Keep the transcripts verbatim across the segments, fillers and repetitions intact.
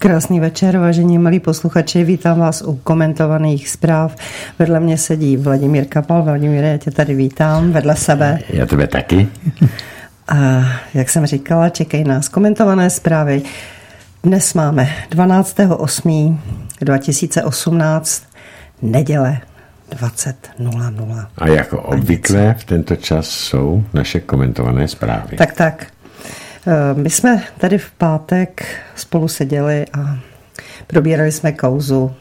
Krásný večer, vážení milí posluchači, vítám vás u komentovaných zpráv. Vedle mě sedí Vladimír Kapal. Vladimíre, já tě tady vítám, vedle sebe. Já tebe taky. A jak jsem říkala, čekají nás komentované zprávy. Dnes máme dvanáctého osmého dva tisíce osmnáct, neděle dvacet nula nula. A jako obvykle v tento čas jsou naše komentované zprávy. Tak, tak. My jsme tady v pátek spolu seděli a probírali jsme kauzu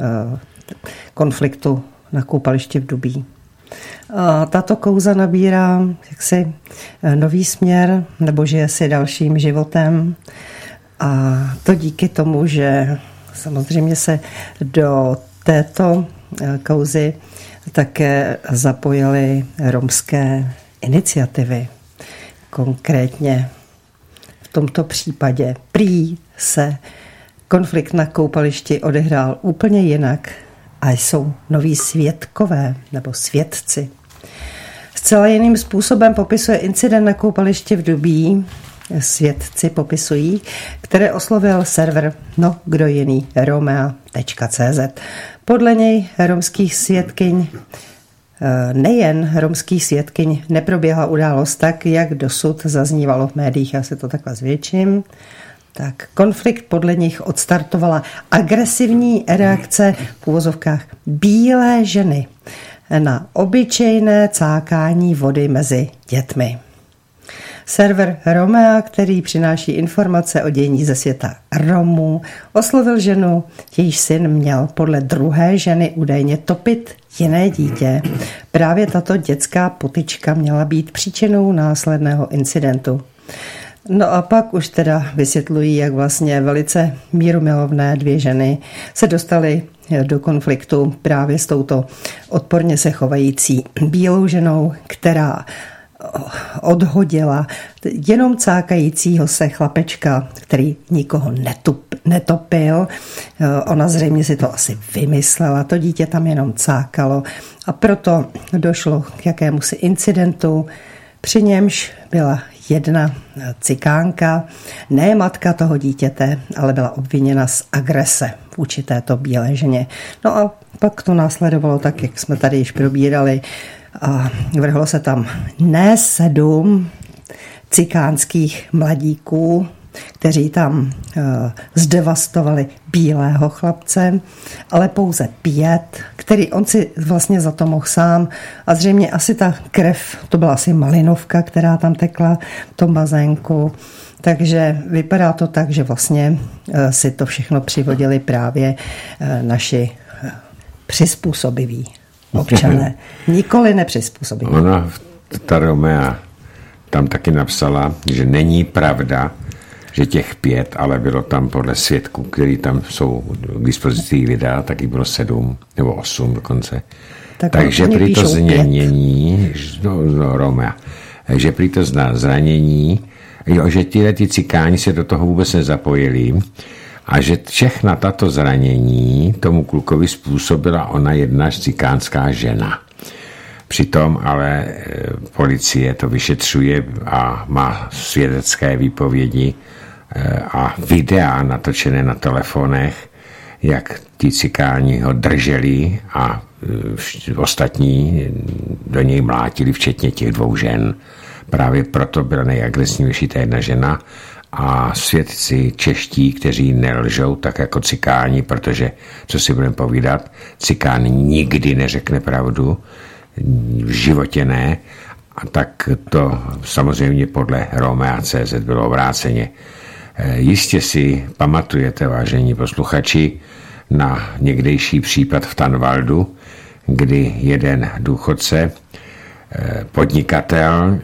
konfliktu na koupališti v Dubí. A tato kauza nabírá jaksi nový směr, nebo žije si dalším životem. A to díky tomu, že samozřejmě se do této kauzy také zapojily romské iniciativy. Konkrétně v tomto případě prý se konflikt na koupališti odehrál úplně jinak a jsou noví svědkové nebo svědci. Zcela jiným způsobem popisuje incident na koupališti v Dubí, svědci popisují, které oslovil server no kdo jiný romea tečka cé zet. Podle něj romských svědkyň Nejen romských svědkyň neproběhla událost tak, jak dosud zaznívalo v médiích, já si to takhle zvětším. Tak konflikt podle nich odstartovala agresivní reakce v uvozovkách bílé ženy na obyčejné cákání vody mezi dětmi. Server Romea, který přináší informace o dění ze světa Romů, oslovil ženu, jejíž syn měl podle druhé ženy údajně topit jiné dítě. Právě tato dětská potyčka měla být příčinou následného incidentu. No a pak už teda vysvětlují, jak vlastně velice mírumilovné dvě ženy se dostaly do konfliktu právě s touto odporně se chovající bílou ženou, která odhodila jenom cákajícího se chlapečka, který nikoho netup, netopil. Ona zřejmě si to asi vymyslela, to dítě tam jenom cákalo a proto došlo k jakémusi incidentu, při němž byla jedna cikánka, ne matka toho dítěte, ale byla obviněna z agrese vůči této bílé ženě. No a pak to následovalo tak, jak jsme tady již probírali, a vrhlo se tam ne sedm cikánských mladíků, kteří tam uh, zdevastovali bílého chlapce, ale pouze pět, který on si vlastně za to mohl sám. A zřejmě asi ta krev, to byla asi malinovka, která tam tekla v tom bazénku. Takže vypadá to tak, že vlastně uh, si to všechno přivodili právě uh, naši uh, přizpůsobiví občané. Nikoli nepřizpůsobí. Ona, ta Romea, tam taky napsala, že není pravda, že těch pět, ale bylo tam podle svědků, který tam jsou k dispozici videa, taky bylo sedm nebo osm dokonce. Tak Takže prý to zranění, no, no, Romea, že prý to zranění, jo, že tyhle ty cikáni se do toho vůbec nezapojili, a že všechna tato zranění tomu klukovi způsobila ona jedna cikánská žena. Přitom ale policie to vyšetřuje a má svědecké výpovědi a videa natočené na telefonech, jak ti cikáni ho drželi a ostatní do něj mlátili, včetně těch dvou žen. Právě proto byla nejagresivnější ta jedna žena. A svědci čeští, kteří nelžou tak jako cikáni, protože, co si budeme povídat, cikán nikdy neřekne pravdu, v životě ne, a tak to samozřejmě podle Romea tečka cé zet bylo obráceně. Jistě si pamatujete, vážení posluchači, na někdejší případ v Tanvaldu, kdy jeden důchodce, podnikatel,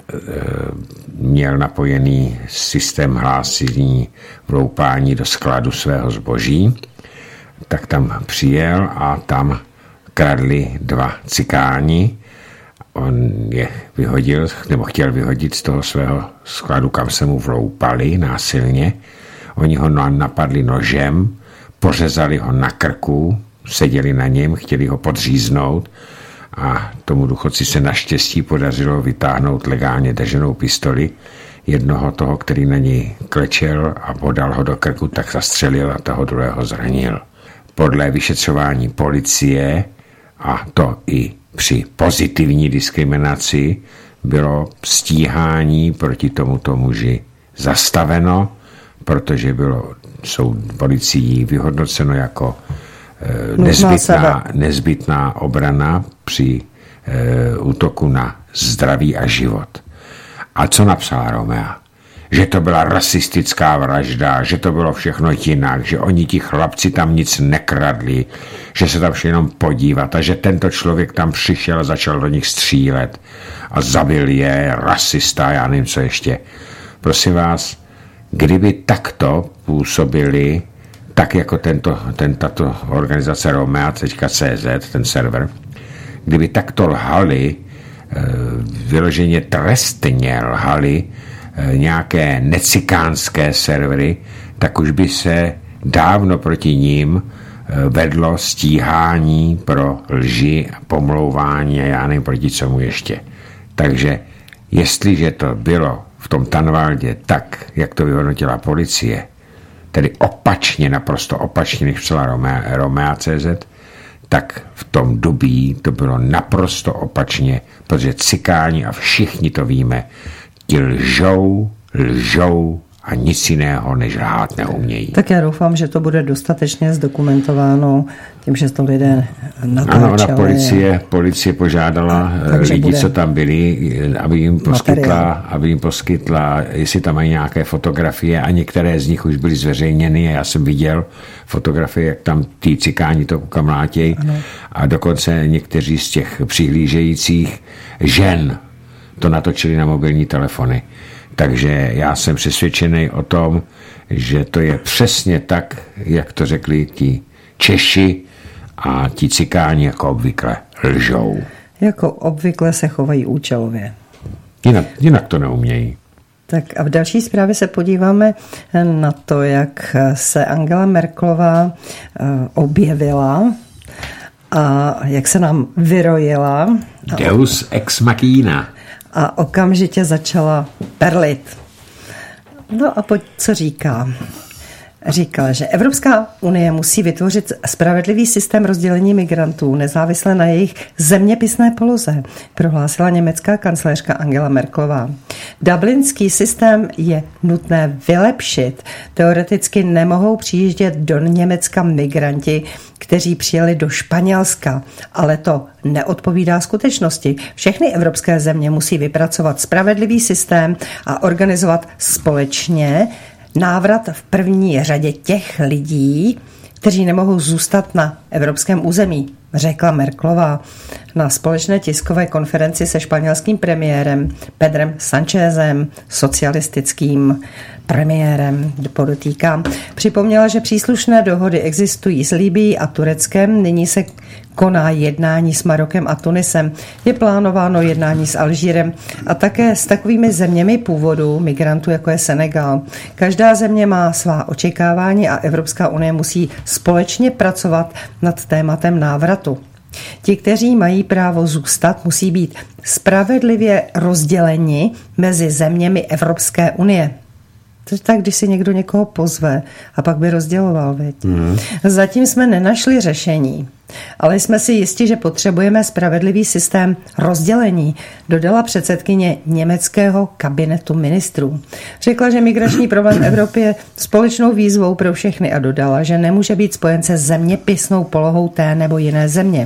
měl napojený systém hlášení vloupání do skladu svého zboží, tak tam přijel a tam kradli dva cikáni. On je vyhodil, nebo chtěl vyhodit z toho svého skladu, kam se mu vloupali násilně. Oni ho napadli nožem, pořezali ho na krku, seděli na něm, chtěli ho podříznout a tomu důchodci se naštěstí podařilo vytáhnout legálně drženou pistoli, jednoho toho, který na něj klečel a podal ho do krku, tak zastřelil a toho druhého zranil. Podle vyšetřování policie, a to i při pozitivní diskriminaci, bylo stíhání proti tomuto muži zastaveno, protože bylo jsou policií vyhodnoceno jako e, nezbytná, nezbytná obrana při e, útoku na zdraví a život. A co napsala Romea? Že to byla rasistická vražda, že to bylo všechno jinak, že oni ti chlapci tam nic nekradli, že se tam šli jenom podívat a že tento člověk tam přišel a začal do nich střílet a zabil je, rasista, já nevím co ještě. Prosím vás, kdyby takto působili, tak jako tento, ten, tato organizace Romea tečka cé zet, ten server, kdyby takto lhali, vyloženě trestně lhali nějaké necikánské servery, tak už by se dávno proti ním vedlo stíhání pro lži, pomlouvání a já nevím proti čemu ještě. Takže jestliže to bylo v tom Tanvaldě tak, jak to vyhodnotila policie, tedy opačně, naprosto opačně, než psala Romea, Romea tečka cé zet, tak v tom Dubí to bylo naprosto opačně, protože cikáni, a všichni to víme, ti lžou, lžou a nic jiného než lhát neumějí. Tak já doufám, že to bude dostatečně zdokumentováno tím, že to lidé natáčeli. Ano, ona policie, policie požádala takže lidi, co tam byli, aby jim poskytla, aby jim poskytla, jestli tam mají nějaké fotografie, a některé z nich už byly zveřejněny. Já jsem viděl fotografie, jak tam tí cikáni to kamlátějí, a dokonce někteří z těch přihlížejících žen to natočili na mobilní telefony. Takže já jsem přesvědčený o tom, že to je přesně tak, jak to řekli ti Češi, a ti cikáni jako obvykle lžou. Jako obvykle se chovají účelově. Jinak, jinak to neumějí. Tak a v další zprávě se podíváme na to, jak se Angela Merkelová objevila a jak se nám vyrojila. Deus ex machina. A okamžitě začala perlit. No a pojď, co říká? Říkala, že Evropská unie musí vytvořit spravedlivý systém rozdělení migrantů nezávisle na jejich zeměpisné poloze, prohlásila německá kancléřka Angela Merkelová. Dublinský systém je nutné vylepšit. Teoreticky nemohou přijíždět do Německa migranti, kteří přijeli do Španělska, ale to neodpovídá skutečnosti. Všechny evropské země musí vypracovat spravedlivý systém a organizovat společně návrat v první řadě těch lidí, kteří nemohou zůstat na evropském území, řekla Merkelová na společné tiskové konferenci se španělským premiérem Pedrem Sanchezem, socialistickým premiérem, podotýkám. Připomněla, že příslušné dohody existují s Libyí a Tureckem, nyní se koná jednání s Marokem a Tunisem, je plánováno jednání s Alžírem a také s takovými zeměmi původu migrantů, jako je Senegal. Každá země má svá očekávání a Evropská unie musí společně pracovat nad tématem návratu. Ti, kteří mají právo zůstat, musí být spravedlivě rozděleni mezi zeměmi Evropské unie. To je tak, když si někdo někoho pozve a pak by rozděloval, veď. Mm. Zatím jsme nenašli řešení, ale jsme si jisti, že potřebujeme spravedlivý systém rozdělení, dodala předsedkyně německého kabinetu ministrů. Řekla, že migrační problém Evropy je společnou výzvou pro všechny a dodala, že nemůže být spojen se zeměpisnou polohou té nebo jiné země.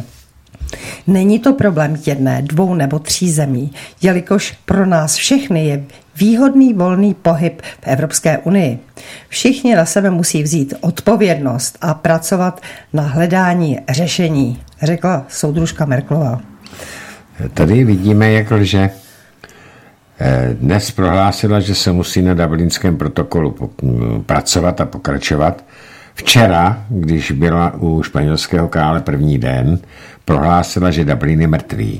Není to problém jedné, dvou nebo tří zemí, jelikož pro nás všechny je výhodný volný pohyb v Evropské unii. Všichni na sebe musí vzít odpovědnost a pracovat na hledání řešení, řekla soudružka Merkelová. Tady vidíme, jak lže. Dnes prohlásila, že se musí na Dublinském protokolu pracovat a pokračovat. Včera, když byla u španělského krále první den, prohlásila, že Dublin je mrtvý.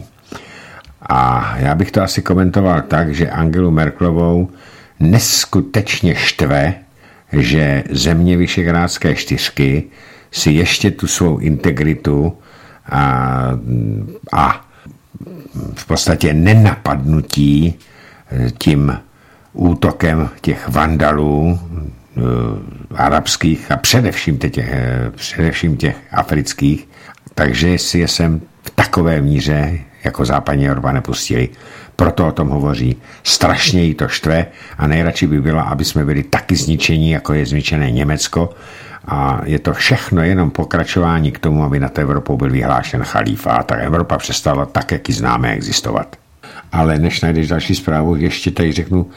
A já bych to asi komentoval tak, že Angelu Merkelovou neskutečně štve, že země Visegrádské čtyřky si ještě tu svou integritu a, a v podstatě nenapadnutí tím útokem těch vandalů e, arabských a především těch, e, především těch afrických, takže si je sem v takové míře jako západní Evropa nepustili. Proto o tom hovoří. Strašně jí to štve a nejradši by bylo, aby jsme byli taky zničení, jako je zničené Německo. A je to všechno jenom pokračování k tomu, aby nad Evropou byl vyhlášen chalífát. Tak Evropa přestala tak, jak ji známe, existovat. Ale než najdeš další zprávu, ještě tady řeknu,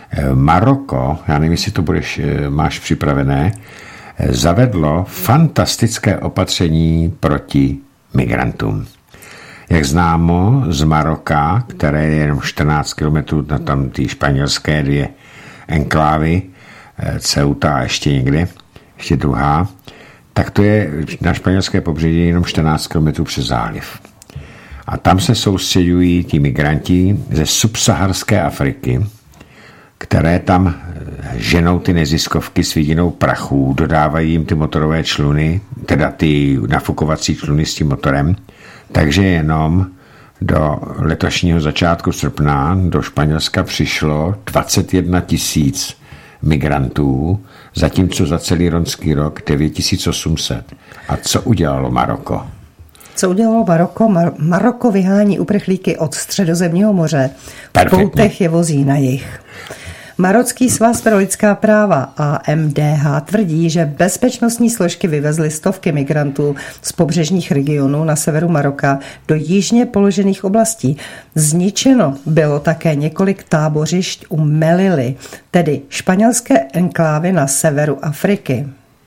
Maroko, já nevím, jestli to budeš, máš připravené, zavedlo fantastické opatření proti migrantům. Jak známo z Maroka, které je jenom čtrnáct kilometrů na tam ty španělské dvě enklávy, Ceuta a ještě někde, ještě druhá, tak to je na španělské pobřeží jenom čtrnáct kilometrů přes záliv. A tam se soustředují ti migranti ze subsaharské Afriky, které tam ženou ty neziskovky s vidinou prachů, dodávají jim ty motorové čluny, teda ty nafukovací čluny s tím motorem, takže jenom do letošního začátku srpna do Španělska přišlo dvacet jedna tisíc migrantů, zatímco za celý loňský rok devět tisíc osm set. A co udělalo Maroko? Co udělalo Maroko? Mar- Maroko vyhání uprchlíky od Středozemního moře. V Perfektně. poutech je vozí na jih. Marocký svaz pro lidská práva A M D H tvrdí, že bezpečnostní složky vyvezly stovky migrantů z pobřežních regionů na severu Maroka do jižně položených oblastí. Zničeno bylo také několik tábořišť u Melily, tedy španělské enklávy na severu Afriky.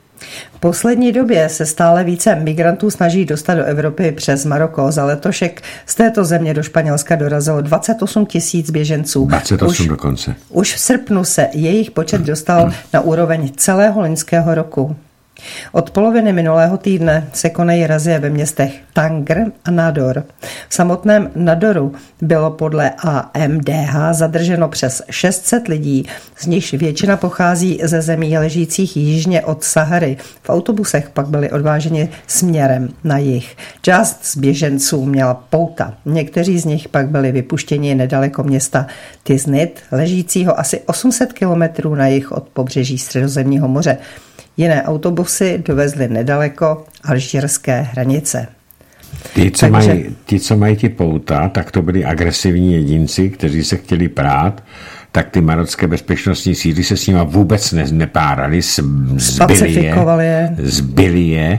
V poslední době se stále více migrantů snaží dostat do Evropy přes Maroko. Za letošek z této země do Španělska dorazilo dvacet osm tisíc běženců. dvacet osm už, dokonce. Už v srpnu se jejich počet dostal na úroveň celého loňského roku. Od poloviny minulého týdne se konají razie ve městech Tangr a Nador. V samotném Nadoru bylo podle A M D H zadrženo přes šest set lidí, z nichž většina pochází ze zemí ležících jižně od Sahary. V autobusech pak byli odváženi směrem na jih. Část z běženců měla pouta. Někteří z nich pak byli vypuštěni nedaleko města Tiznit, ležícího asi osm set kilometrů na jih od pobřeží Středozemního moře. Jiné autobusy dovezly nedaleko alžírské hranice. Ty co, Takže... mají, ty, co mají ti pouta, tak to byli agresivní jedinci, kteří se chtěli prát, tak ty marocké bezpečnostní síly se s nima vůbec ne, nepárali, zbyli je, zbyli je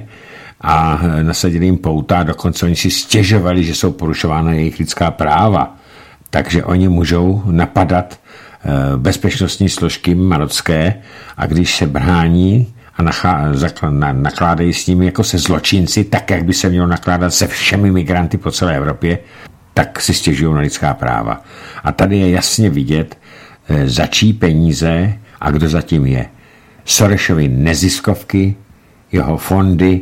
a nasadili jim pouta, dokonce oni si stěžovali, že jsou porušována jejich lidská práva. Takže oni můžou napadat bezpečnostní složky marocké a když se brání a nachá, zakl, nakládají s nimi jako se zločinci, tak jak by se mělo nakládat se všemi migranty po celé Evropě, tak si stěžují na lidská práva. A tady je jasně vidět, za čí peníze a kdo zatím je. Sorosovy neziskovky, jeho fondy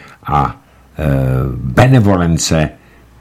a e, benevolence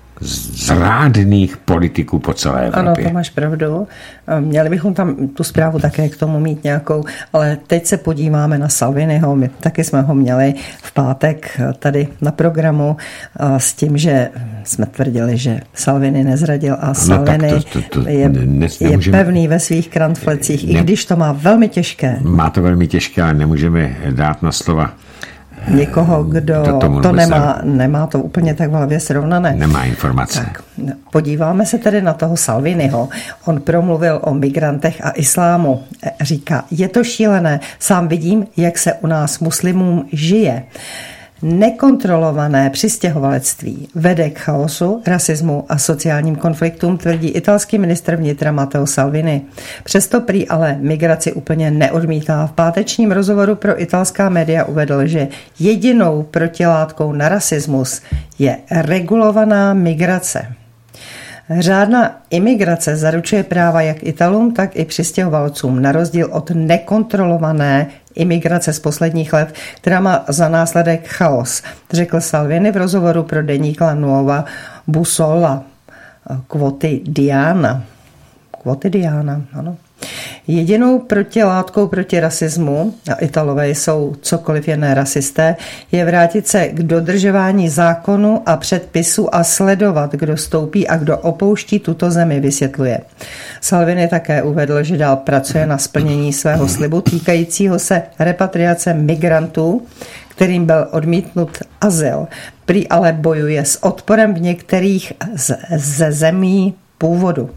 zrádných politiků po celé Evropě. Ano, to máš pravdu. Měli bychom tam tu zprávu také k tomu mít nějakou, ale teď se podíváme na Salviniho. My taky jsme ho měli v pátek tady na programu s tím, že jsme tvrdili, že Salvini nezradil a Salvini no, to, to, to, je, ne, je pevný ve svých krantflecích, ne, i když to má velmi těžké. Má to velmi těžké, ale nemůžeme dát na slova někoho, kdo to, to nemá, nemá to úplně tak v hlavě srovnané. Nemá informace. Tak, podíváme se tedy na toho Salviniho. On promluvil o migrantech a islámu. Říká, je to šílené, sám vidím, jak se u nás muslimům žije. Nekontrolované přistěhovalectví vede k chaosu, rasismu a sociálním konfliktům, tvrdí italský ministr vnitra Matteo Salvini. Přesto prý ale migraci úplně neodmítá. V pátečním rozhovoru pro italská média uvedl, že jedinou protilátkou na rasismus je regulovaná migrace. Řádná imigrace zaručuje práva jak Italům, tak i přistěhovalcům, na rozdíl od nekontrolované imigrace z posledních let, která má za následek chaos, řekl Salvini v rozhovoru pro deník La Nuova Bussola Quotidiana. Quotidiana, ano. Jedinou protilátkou proti rasismu, a Italové jsou cokoliv jen rasisté, je vrátit se k dodržování zákonu a předpisů a sledovat, kdo stoupí a kdo opouští tuto zemi, vysvětluje. Salvini také uvedl, že dál pracuje na splnění svého slibu týkajícího se repatriace migrantů, kterým byl odmítnut azyl. Prý ale bojuje s odporem v některých ze zemí původu.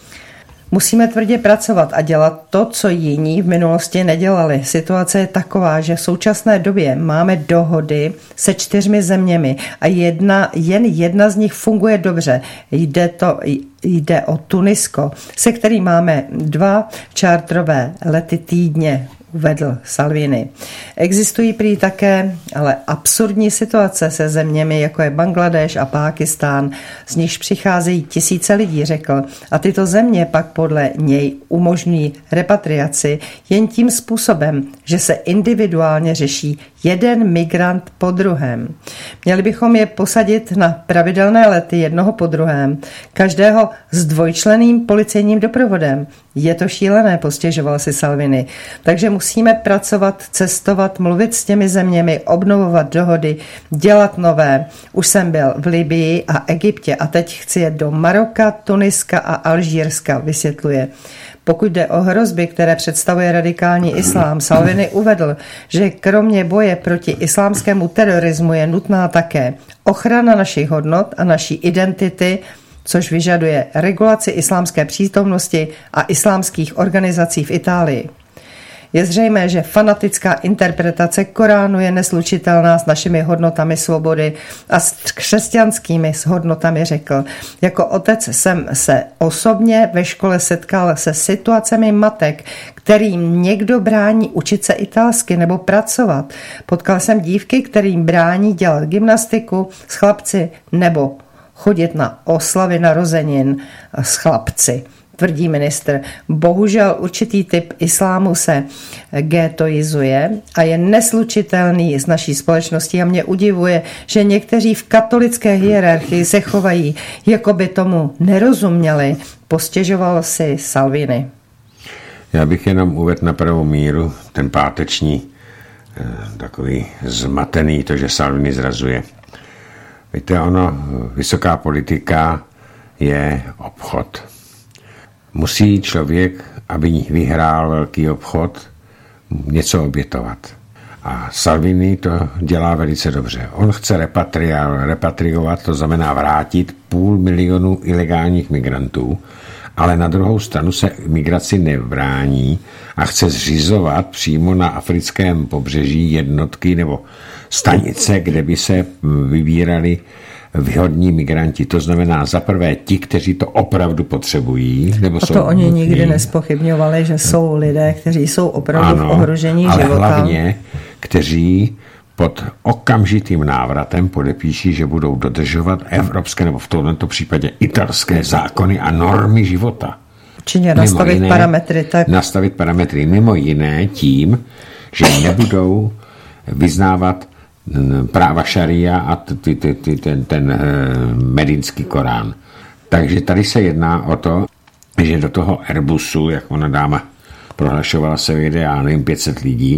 Musíme tvrdě pracovat a dělat to, co jiní v minulosti nedělali. Situace je taková, že v současné době máme dohody se čtyřmi zeměmi a jedna, jen jedna z nich funguje dobře. Jde, to, jde o Tunisko, se kterým máme dva čártrové lety týdně, uvedl Salvini. Existují prý také ale absurdní situace se zeměmi, jako je Bangladeš a Pákistán, z nichž přicházejí tisíce lidí, řekl. A tyto země pak podle něj umožňují repatriaci jen tím způsobem, že se individuálně řeší jeden migrant po druhém. Měli bychom je posadit na pravidelné lety jednoho po druhém, každého s dvojčlenným policejním doprovodem. Je to šílené, postěžoval si Salvini. Takže musíme pracovat, cestovat, mluvit s těmi zeměmi, obnovovat dohody, dělat nové. Už jsem byl v Libyi a Egyptě a teď chci jet do Maroka, Tuniska a Alžírska, vysvětluje. Pokud jde o hrozby, které představuje radikální islám, Salvini uvedl, že kromě boje proti islámskému terorismu je nutná také ochrana našich hodnot a naší identity, což vyžaduje regulaci islámské přítomnosti a islámských organizací v Itálii. Je zřejmé, že fanatická interpretace Koránu je neslučitelná s našimi hodnotami svobody a s křesťanskými hodnotami, řekl. Jako otec jsem se osobně ve škole setkal se situacemi matek, kterým někdo brání učit se italsky nebo pracovat. Potkal jsem dívky, kterým brání dělat gymnastiku s chlapci nebo chodit na oslavy narozenin s chlapci, tvrdí ministr. Bohužel určitý typ islámu se getoizuje a je neslučitelný s naší společností a mě udivuje, že někteří v katolické hierarchii se chovají, jako by tomu nerozuměli, postěžoval si Salvini. Já bych jenom uvedl na pravou míru ten páteční takový zmatený, to, že Salvini zrazuje. Víte, ono, vysoká politika je obchod. Musí člověk, aby vyhrál velký obchod, něco obětovat. A Salvini to dělá velice dobře. On chce repatria, repatriovat, to znamená vrátit půl milionu ilegálních migrantů, ale na druhou stranu se migraci nevrání a chce zřizovat přímo na africkém pobřeží jednotky nebo stanice, kde by se vybírali vhodní migranti. To znamená za prvé ti, kteří to opravdu potřebují. Nebo a to jsou oni nutní. Nikdy nespochybňovali, že jsou lidé, kteří jsou opravdu ano, v ohrožení ale života. Ale hlavně, kteří pod okamžitým návratem podepíší, že budou dodržovat evropské nebo v tomto případě italské zákony a normy života. Čině nastavit jiné, parametry. Tak... Nastavit parametry. Mimo jiné tím, že nebudou vyznávat práva šaria a ty, ty, ty, ten, ten medínský Korán. Takže tady se jedná o to, že do toho Airbusu, jak ona dáma prohlašovala, se vyjde, já nevím, pět set lidí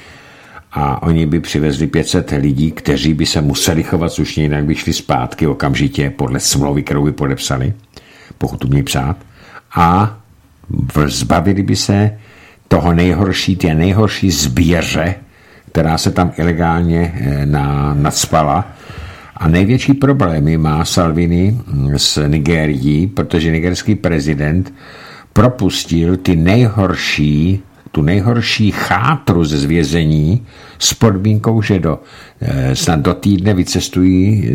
a oni by přivezli pět set lidí, kteří by se museli chovat slušně, jinak by šli zpátky okamžitě podle smlouvy, kterou by podepsali, pokud to mějí psát, a zbavili by se toho nejhorší, té nejhorší zběře, která se tam ilegálně na, nadspala. A největší problémy má Salvini s Nigérií, protože nigerský prezident propustil ty nejhorší, tu nejhorší chátru ze zvězení s podmínkou, že do, snad do týdne vycestují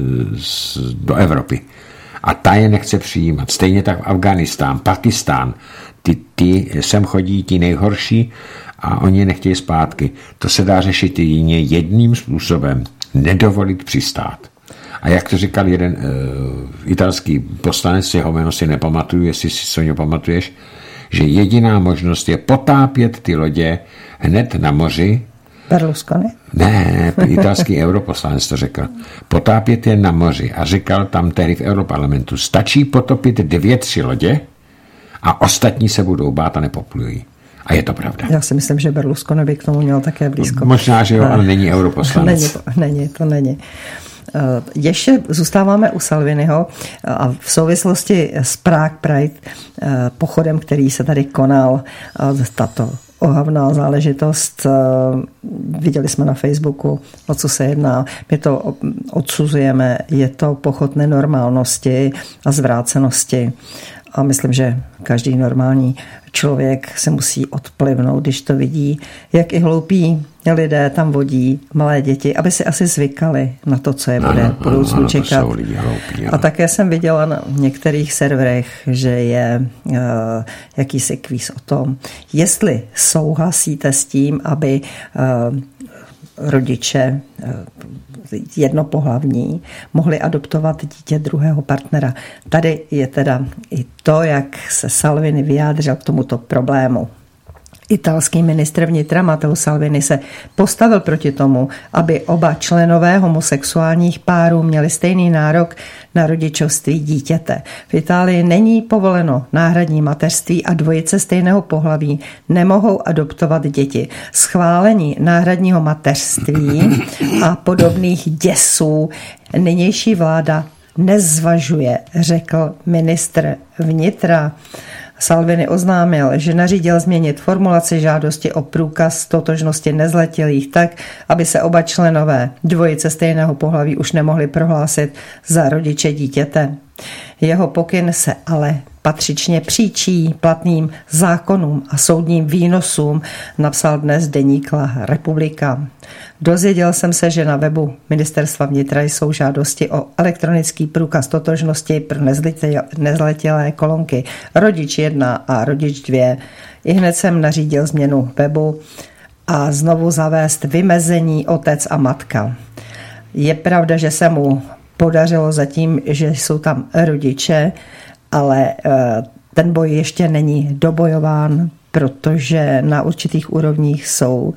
do Evropy. A ta je nechce přijímat. Stejně tak Afghánistán, Pakistán, ty, ty sem chodí ti nejhorší a oni je nechtějí zpátky. To se dá řešit jedině jedním způsobem. Nedovolit přistát. A jak to říkal jeden uh, italský poslanec, jeho jméno si nepamatuju, jestli si to nepamatuješ, že jediná možnost je potápět ty lodě hned na moři. Berlusconi? Ne, italský europoslanec to řekl. Potápět je na moři. A říkal tam tehdy v Europarlamentu, stačí potopit dvě, tři lodě A ostatní se budou bát a nepoplují. A je to pravda. Já si myslím, že Berlusconi by k tomu měl také blízko. Možná, že jo, ale není europoslanec. Není to, není, to není. Ještě zůstáváme u Salviniho a v souvislosti s Prague Pride, pochodem, který se tady konal, tato ohavná záležitost. Viděli jsme na Facebooku, o co se jedná. My to odsuzujeme. Je to pochod nenormálnosti a zvrácenosti. A myslím, že každý normální člověk se musí odplivnout, když to vidí, jak i hloupí lidé tam vodí malé děti, aby si asi zvykali na to, co je bude v budoucnu čekat. Hloupí, a také jsem viděla na některých serverech, že je uh, jakýsi kvíz o tom, jestli souhlasíte s tím, aby uh, rodiče uh, jednopohlavní mohli adoptovat dítě druhého partnera. Tady je teda i to, jak se Salvini vyjádřil k tomuto problému. Italský ministr vnitra Matteo Salvini se postavil proti tomu, aby oba členové homosexuálních párů měli stejný nárok na rodičovství dítěte. V Itálii není povoleno náhradní mateřství a dvojice stejného pohlaví nemohou adoptovat děti. Schválení náhradního mateřství a podobných děsů nynější vláda nezvažuje, řekl ministr vnitra. Salvini oznámil, že nařídil změnit formulaci žádosti o průkaz totožnosti nezletilých tak, aby se oba členové dvojice stejného pohlaví už nemohli prohlásit za rodiče dítěte. Jeho pokyn se ale patřičně příčí platným zákonům a soudním výnosům, napsal dnes deník La Repubblica. Dozvěděl jsem se, že na webu ministerstva vnitra jsou žádosti o elektronický průkaz totožnosti pro nezletilé kolonky rodič jedna a rodič dvě. I hned jsem nařídil změnu webu a znovu zavést vymezení otec a matka. Je pravda, že se mu podařilo zatím, že jsou tam rodiče, ale ten boj ještě není dobojován, protože na určitých úrovních jsou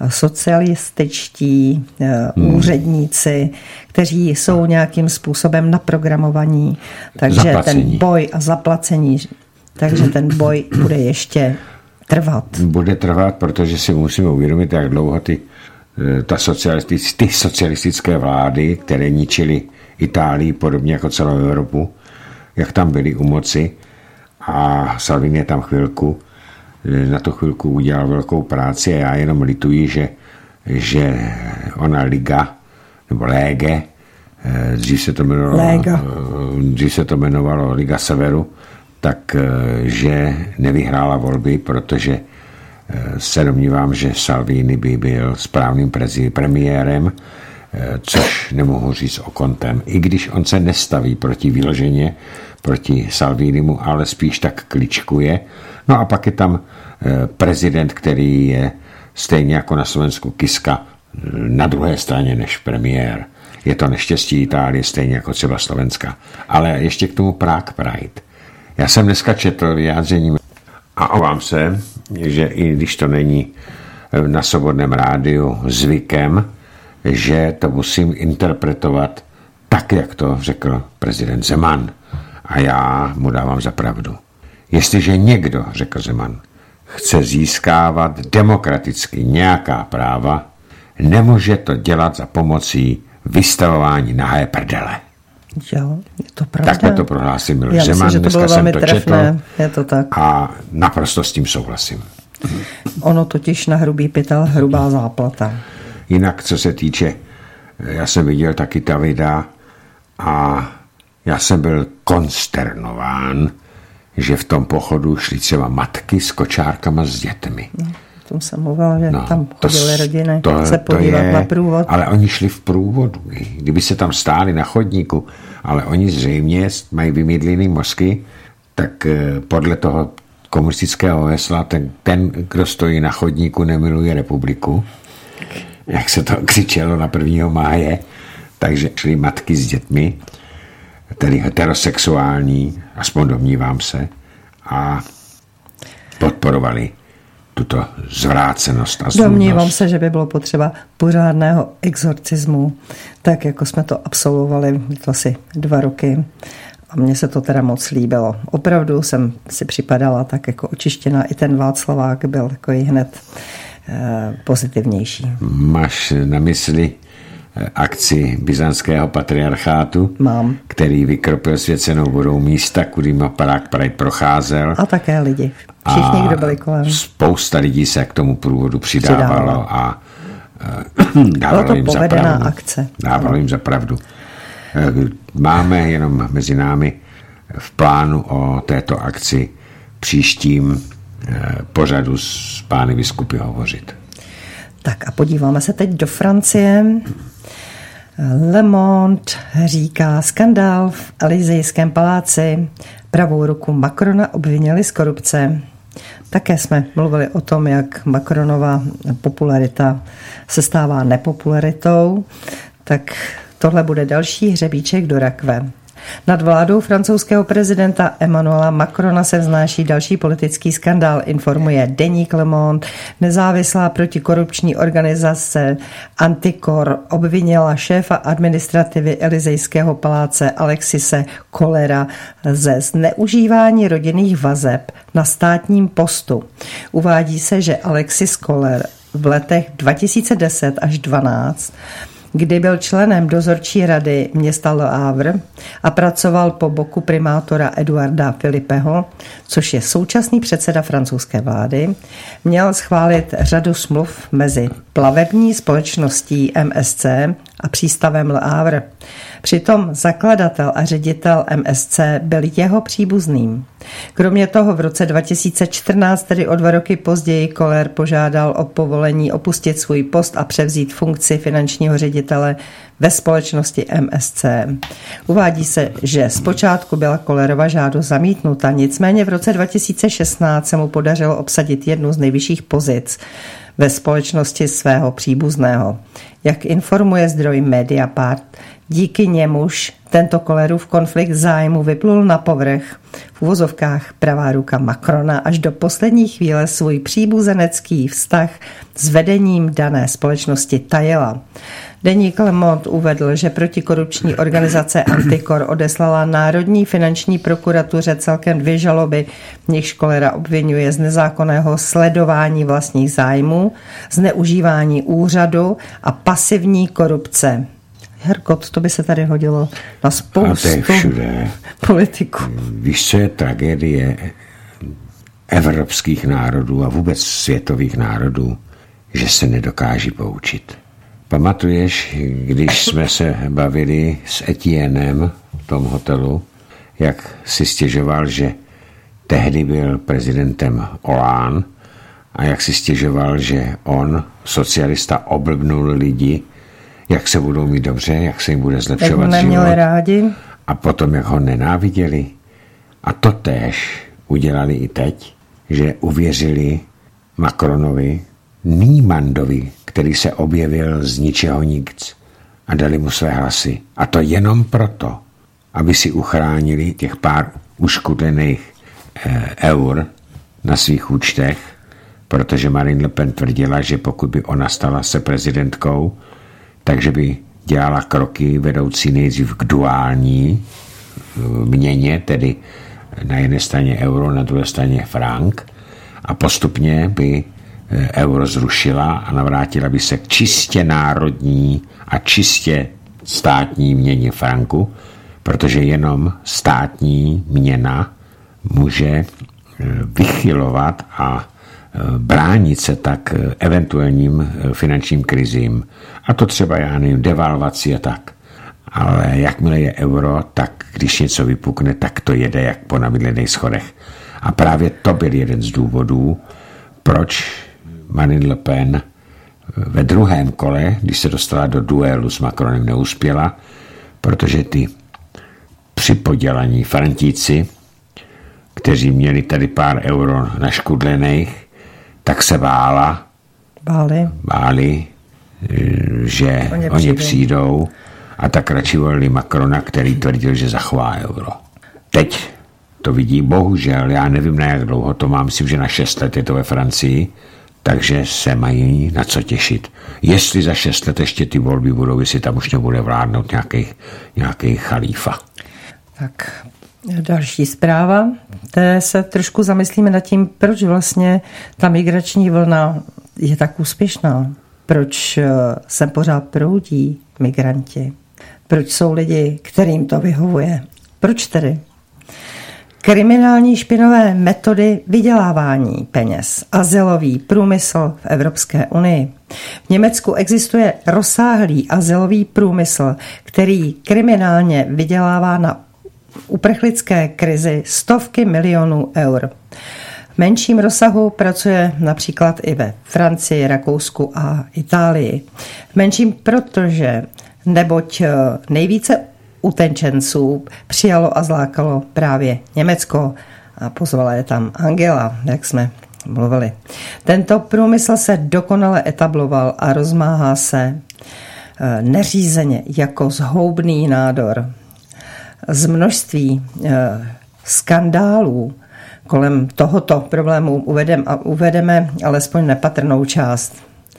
socialističtí hmm. úředníci, kteří jsou nějakým způsobem naprogramovaní. Takže zaplacení. ten boj a zaplacení, takže hmm. ten boj bude ještě trvat. Bude trvat, protože si musíme uvědomit, jak dlouho ty, ta socialistic, ty socialistické vlády, které ničily Itálii, podobně jako celou Evropu, jak tam byli u moci a Salvini je tam chvilku, na to chvilku udělal velkou práci a já jenom lituji, že, že ona Liga, nebo Lége, dřív se to jmenovalo, dřív se to jmenovalo Liga Severu, tak že nevyhrála volby, protože se domnívám, že Salvini by byl správným premiérem, což nemohu říct o Contem, i když on se nestaví proti vyloženě, proti Salvinimu, ale spíš tak kličkuje. No a pak je tam prezident, který je stejně jako na Slovensku Kiska na druhé straně než premiér. Je to neštěstí Itálie, stejně jako třeba Slovenska. Ale ještě k tomu Prague Pride. Já jsem dneska četl vyjádření a obávám se, že i když to není na Svobodném rádiu zvykem, že to musím interpretovat tak, jak to řekl prezident Zeman. A já mu dávám za pravdu. Jestliže někdo, řekl Zeman, chce získávat demokraticky nějaká práva, nemůže to dělat za pomocí vystavování nahé prdele. Jo, je to pravda. Takhle to prohlásil Miloš Zeman, myslím, dneska jsem to četl je to tak. A naprosto s tím souhlasím. Ono totiž na hrubý pytel hrubá záplata. Jinak, co se týče, já jsem viděl taky ta videa a já jsem byl konsternován, že v tom pochodu šli třeba matky s kočárkama s dětmi. No, o tom jsem mluvila, že no, tam chodily rodiny to, se podívat je, na průvod. Ale oni šli v průvodu. Kdyby se tam stáli na chodníku, ale oni zřejmě mají vymydlený mozky, tak podle toho komunistického hesla ten, ten, kdo stojí na chodníku, nemiluje republiku. Jak se to křičelo na prvního máje. Takže šli matky s dětmi, tedy heterosexuální, aspoň domnívám se, a podporovali tuto zvrácenost a zlůdnost. Domnívám se, že by bylo potřeba pořádného exorcismu, tak jako jsme to absolvovali to asi dva roky. A mně se to teda moc líbilo. Opravdu jsem si připadala tak jako očištěná. I ten Václavák byl takový hned eh, pozitivnější. Máš na mysli akci byzantského patriarchátu, Mám. který vykropil svěcenou vodou místa, kudy Prague Pride procházel. A také lidi. Všichni, kdo byli kolem. Spousta lidí se k tomu průvodu přidávalo, přidávalo. a dávalo jim za pravdu. Akce. Dávalo jim za pravdu. Máme jenom mezi námi v plánu o této akci příštím pořadu s pány biskupy hovořit. Tak a podíváme se teď do Francie. Le Monde říká skandál v Elysejském paláci. Pravou ruku Macrona obvinili z korupce. Také jsme mluvili o tom, jak Macronova popularita se stává nepopularitou. Tak tohle bude další hřebíček do rakve. Nad vládou francouzského prezidenta Emmanuela Macrona se vznáší další politický skandál, informuje deník Le Monde. Nezávislá protikorupční organizace Anticor obvinila šéfa administrativy Elysejského paláce Alexise Collera ze zneužívání rodinných vazeb na státním postu. Uvádí se, že Alexis Coller v letech dva tisíce deset až dvanáct kdy byl členem dozorčí rady města Le Havre a pracoval po boku primátora Eduarda Philippeho, což je současný předseda francouzské vlády, měl schválit řadu smluv mezi plavební společností M S C a přístavem Le Havre. Přitom zakladatel a ředitel M S C byl jeho příbuzným. Kromě toho v roce dva tisíce čtrnáct, tedy o dva roky později, Coller požádal o povolení opustit svůj post a převzít funkci finančního ředitele ve společnosti M S C. Uvádí se, že zpočátku byla Collerova žádost zamítnuta, nicméně v roce dva tisíce šestnáct se mu podařilo obsadit jednu z nejvyšších pozic ve společnosti svého příbuzného. Jak informuje zdroj Mediapart, díky němuž tento Collerův konflikt zájmu vyplul na povrch. V uvozovkách pravá ruka Macrona až do poslední chvíle svůj příbuzenecký vztah s vedením dané společnosti tajila. Deník Le Monde uvedl, že protikorupční organizace Anticor odeslala Národní finanční prokuratuře celkem dvě žaloby, v nichž Collera obvinuje z nezákonného sledování vlastních zájmů, zneužívání úřadu a pasivní korupce. Herkot, to by se tady hodilo na spoustu politiků. Víš, co je tragédie evropských národů a vůbec světových národů, že se nedokáží poučit. Pamatuješ, když jsme se bavili s Etienem v tom hotelu, jak si stěžoval, že tehdy byl prezidentem Hollande a jak si stěžoval, že on, socialista, oblbnul lidi, jak se budou mít dobře, jak se jim bude zlepšovat život. Rádi. A potom, jak ho nenáviděli. A to též udělali i teď, že uvěřili Macronovi, Niemandovi, který se objevil z ničeho nic, a dali mu své hlasy. A to jenom proto, aby si uchránili těch pár uškudených eh, eur na svých účtech, protože Marine Le Pen tvrdila, že pokud by ona stala se prezidentkou, takže by dělala kroky vedoucí nejdřív k duální měně, tedy na jedné straně euro, na druhé straně frank, a postupně by euro zrušila a navrátila by se k čistě národní a čistě státní měně franku, protože jenom státní měna může vychylovat a bránit se tak eventuálním finančním krizím. A to třeba, já nevím, devalvaci a tak. Ale jakmile je euro, tak když něco vypukne, tak to jede jak po nabydlených schodech. A právě to byl jeden z důvodů, proč Marine Le Pen ve druhém kole, když se dostala do duelu s Macronem, neuspěla, protože ty připodělaní Frantíci, kteří měli tady pár euro naškudlených, tak se bála, báli, báli že oni, oni přijdou, a tak radši volili Macrona, který tvrdil, že zachová euro. Teď to vidí, bohužel, já nevím, na jak dlouho to mám, myslím, že na šest let je to ve Francii, takže se mají na co těšit. Jestli za šest let ještě ty volby budou, jestli tam už nebude vládnout nějaký, nějaký chalífa. Tak Další zpráva, které se trošku zamyslíme nad tím, proč vlastně ta migrační vlna je tak úspěšná. Proč sem pořád proudí migranti. Proč jsou lidi, kterým to vyhovuje. Proč tedy? Kriminální špinavé metody vydělávání peněz, azylový průmysl v Evropské unii. V Německu existuje rozsáhlý azylový průmysl, který kriminálně vydělává na uprchlické krizi stovky milionů eur. V menším rozsahu pracuje například i ve Francii, Rakousku a Itálii. V menším, protože neboť nejvíce utečenců přijalo a zlákalo právě Německo a pozvala je tam Angela, jak jsme mluvili. Tento průmysl se dokonale etabloval a rozmáhá se neřízeně jako zhoubný nádor. Z množství skandálů kolem tohoto problému uvedem a uvedeme alespoň nepatrnou část.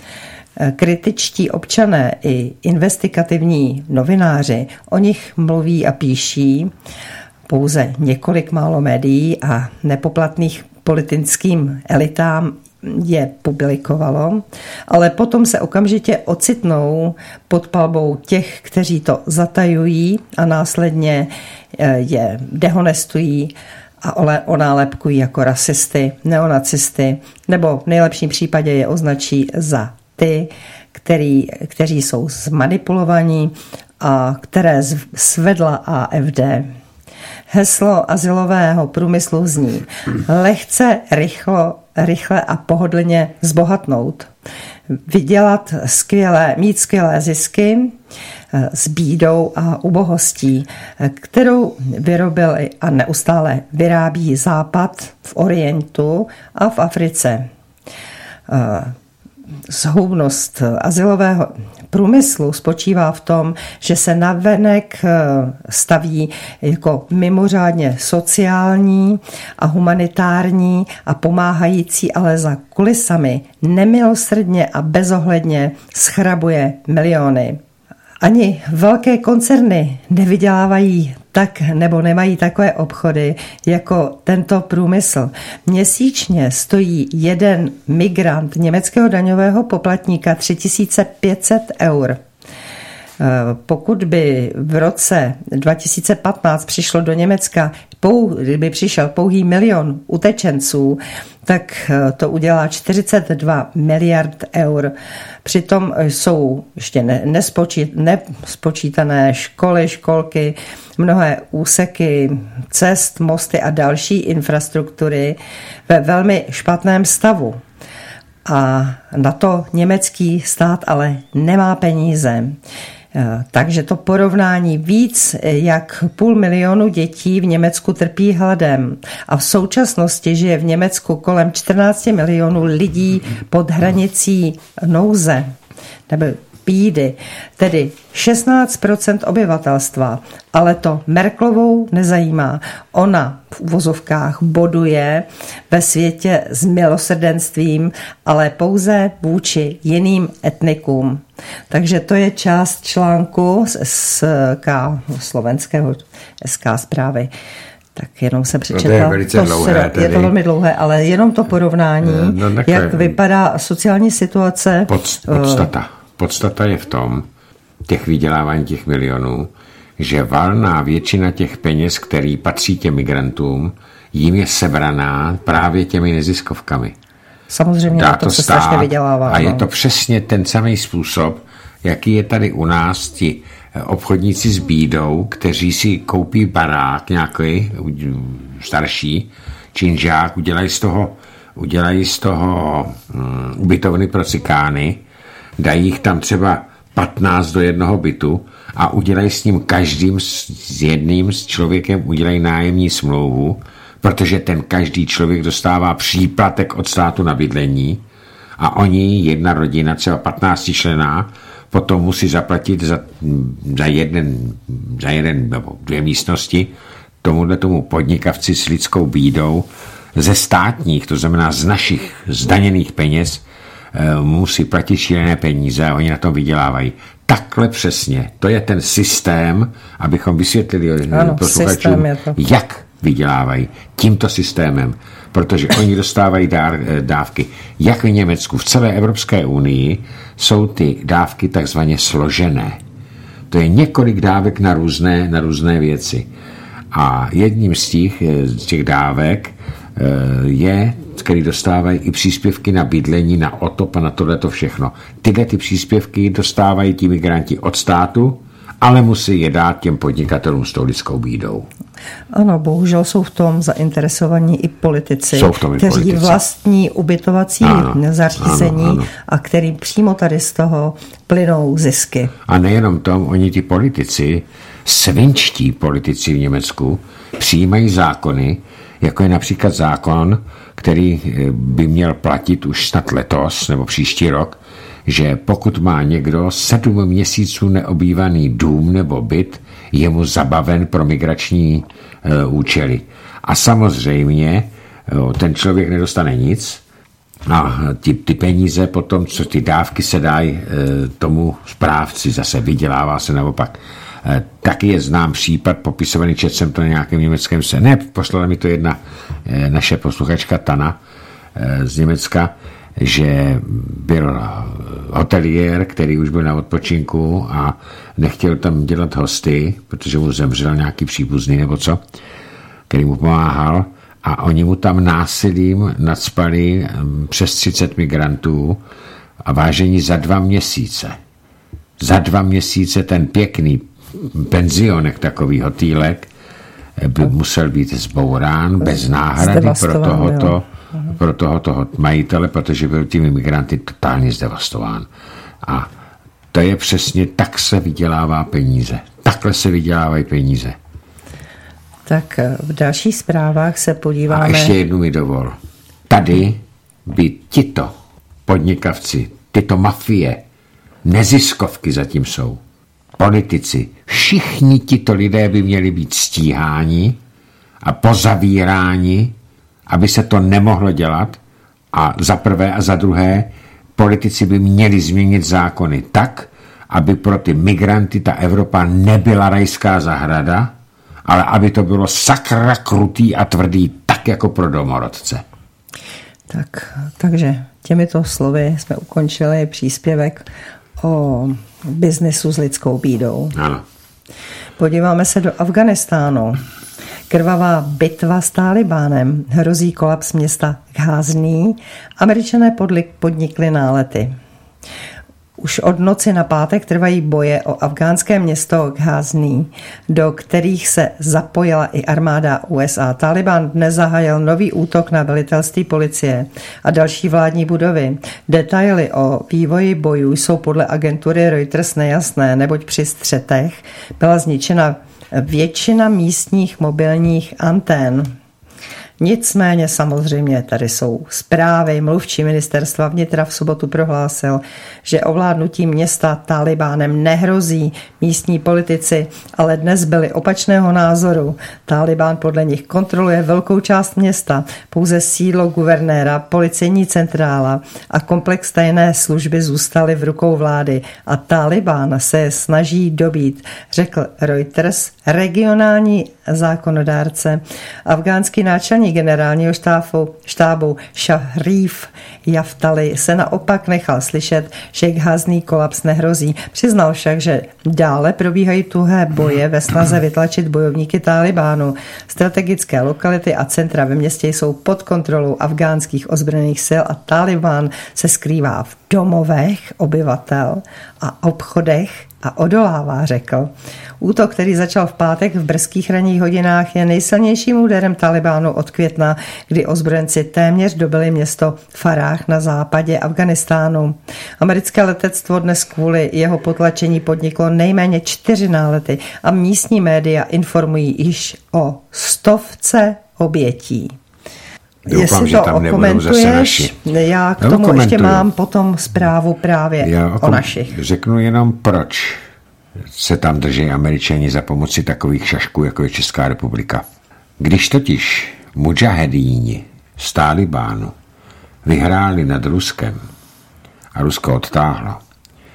Kritičtí občané i investigativní novináři o nich mluví a píší, pouze několik málo médií a nepoplatných politickým elitám je publikovalo, ale potom se okamžitě ocitnou pod palbou těch, kteří to zatajují a následně je dehonestují a onálepkují jako rasisty, neonacisty, nebo v nejlepším případě je označí za ty, který, kteří jsou zmanipulovaní a které svedla A F D. Heslo azylového průmyslu zní lehce, rychlo, rychle a pohodlně zbohatnout. Vydělat skvělé, mít skvělé zisky s bídou a ubohostí, kterou vyrobil a neustále vyrábí Západ v Orientu a v Africe. Zhoubnost azylového průmyslu spočívá v tom, že se navenek staví jako mimořádně sociální a humanitární a pomáhající, ale za kulisami nemilosrdně a bezohledně schrabuje miliony. Ani velké koncerny nevydělávají tak nebo nemají takové obchody jako tento průmysl. Měsíčně stojí jeden migrant německého daňového poplatníka tři tisíce pět set eur. Pokud by v roce dva tisíce patnáct přišlo do Německa, kdyby přišel pouhý milion utečenců, tak to udělá čtyřicet dva miliard eur. Přitom jsou ještě nespočít, nespočítané školy, školky, mnohé úseky, cest, mosty a další infrastruktury ve velmi špatném stavu. A na to německý stát ale nemá peníze. Takže to porovnání víc jak půl milionu dětí v Německu trpí hladem a v současnosti žije v Německu kolem čtrnáct milionů lidí pod hranicí nouze nebo bídy, tedy šestnáct procent obyvatelstva, ale to Merkelovou nezajímá. Ona v uvozovkách boduje ve světě s milosrdenstvím, ale pouze vůči jiným etnikům. Takže to je část článku z S K, slovenského S K zprávy. Tak jenom jsem přečetla. No to je velice to dlouhé. Se, je to velmi dlouhé, ale jenom to porovnání, no, no, jak vypadá sociální situace. Pod, podstata. Podstata je v tom, těch vydělávání těch milionů, že valná většina těch peněz, který patří těm migrantům, jim je sebraná právě těmi neziskovkami. Samozřejmě Dá to, to se stát strašně vydělává. A no. je to přesně ten samý způsob, jaký je tady u nás ti obchodníci s bídou, kteří si koupí barák nějaký starší, činžák, udělají z toho, udělají z toho um, ubytovny pro cikány, dají jich tam třeba patnáct do jednoho bytu a udělají s ním každým s jedným s člověkem udělají nájemní smlouvu, protože ten každý člověk dostává příplatek od státu na bydlení a oni, jedna rodina, třeba patnáctičlenná, potom musí zaplatit za, za, jeden, za jeden nebo dvě místnosti tomuhle tomu podnikavci s lidskou bídou ze státních, to znamená z našich zdaněných peněz, musí platit šílené peníze a oni na tom vydělávají. takhle přesně. To je ten systém, abychom vysvětlili ano, posluchačům, jak vydělávají tímto systémem. Protože oni dostávají dár, dávky. Jak v Německu, v celé Evropské unii jsou ty dávky takzvaně složené. To je několik dávek na různé, na různé věci. A jedním z těch, z těch dávek je, který dostávají i příspěvky na bydlení, na otop a na tohleto všechno. Tyhle ty příspěvky dostávají ti migranti od státu, ale musí je dát těm podnikatelům s tou lidskou bídou. Ano, bohužel jsou v tom zainteresovaní i politici, i kteří politici. vlastní ubytovací ano, zařízení ano, ano. a který přímo tady z toho plynou zisky. A nejenom tom, oni ti politici, svinčtí politici v Německu, přijímají zákony, jako je například zákon, který by měl platit už snad letos nebo příští rok, že pokud má někdo sedm měsíců neobývaný dům nebo byt, je mu zabaven pro migrační e, účely. A samozřejmě e, ten člověk nedostane nic a ty, ty peníze potom, co ty dávky se dají e, tomu správci, zase vydělává se naopak. E, taky je znám případ, popisovaný, četl jsem to na nějakém německém se. Ne, poslala mi to jedna e, naše posluchačka Tana e, z Německa, že byl hoteliér, který už byl na odpočinku a nechtěl tam dělat hosty, protože mu zemřel nějaký příbuzný nebo co, který mu pomáhal a oni mu tam násilím nacpali přes třicet migrantů a vážení za dva měsíce. Za dva měsíce ten pěkný penzionek, takový hotýlek, by musel být zbourán bez náhrady pro tohoto pro tohoto majitele, protože byl těmi migranty totálně zdevastován. A to je přesně, tak se vydělává peníze. Takhle se vydělávají peníze. Tak v dalších zprávách se podíváme... A ještě jednu mi dovol. Tady by tito podnikavci, tyto mafie, neziskovky zatím jsou, politici, všichni tito lidé by měli být stíháni a pozavíráni, aby se to nemohlo dělat a za prvé a za druhé politici by měli změnit zákony tak, aby pro ty migranty ta Evropa nebyla rajská zahrada, ale aby to bylo sakra krutý a tvrdý, tak jako pro domorodce. Tak, takže těmito slovy jsme ukončili příspěvek o biznesu s lidskou bídou. Ano. Podíváme se do Afghánistánu. Krvavá bitva s Tálibánem, hrozí kolaps města Gházní, Američané podnikli nálety. Už od noci na pátek trvají boje o afgánské město Gházní, do kterých se zapojila i armáda U S A. Tálibán dnes zahájil nový útok na velitelství policie a další vládní budovy. Detaily o vývoji bojů jsou podle agentury Reuters nejasné, neboť při střetech byla zničena většina místních mobilních antén. Nicméně samozřejmě tady jsou zprávy. Mluvčí ministerstva vnitra v sobotu prohlásil, že ovládnutí města Tálibánem nehrozí. Místní politici ale dnes byli opačného názoru. Tálibán podle nich kontroluje velkou část města, pouze sídlo guvernéra, policejní centrála a komplex tajné služby zůstaly v rukou vlády a Tálibán se snaží dobít, řekl Reuters, regionální zákonodárce. Afgánský náčelník generálního štábu, štábu Šahrif Jaftali se naopak nechal slyšet, že Gházní kolaps nehrozí. Přiznal však, že dále probíhají tuhé boje ve snaze vytlačit bojovníky Tálibánu. Strategické lokality a centra ve městě jsou pod kontrolou afgánských ozbrojených sil a Tálibán se skrývá v domovech obyvatel a obchodech a odolává, řekl. Útok, který začal v pátek v brzkých ranních hodinách, je nejsilnějším úderem Talibánu od května, kdy ozbrojenci téměř dobili město Farah na západě Afghánistánu. Americké letectvo dnes kvůli jeho potlačení podniklo nejméně čtyři nálety a místní média informují již o stovce obětí. Doufám, jestli to okomentuješ, já k tomu ještě mám potom zprávu právě já o našich. Řeknu jenom, proč se tam drží Američani za pomoci takových šašků, jako je Česká republika. Když totiž mudžahedíni z Tálibánu vyhráli nad Ruskem a Rusko odtáhlo,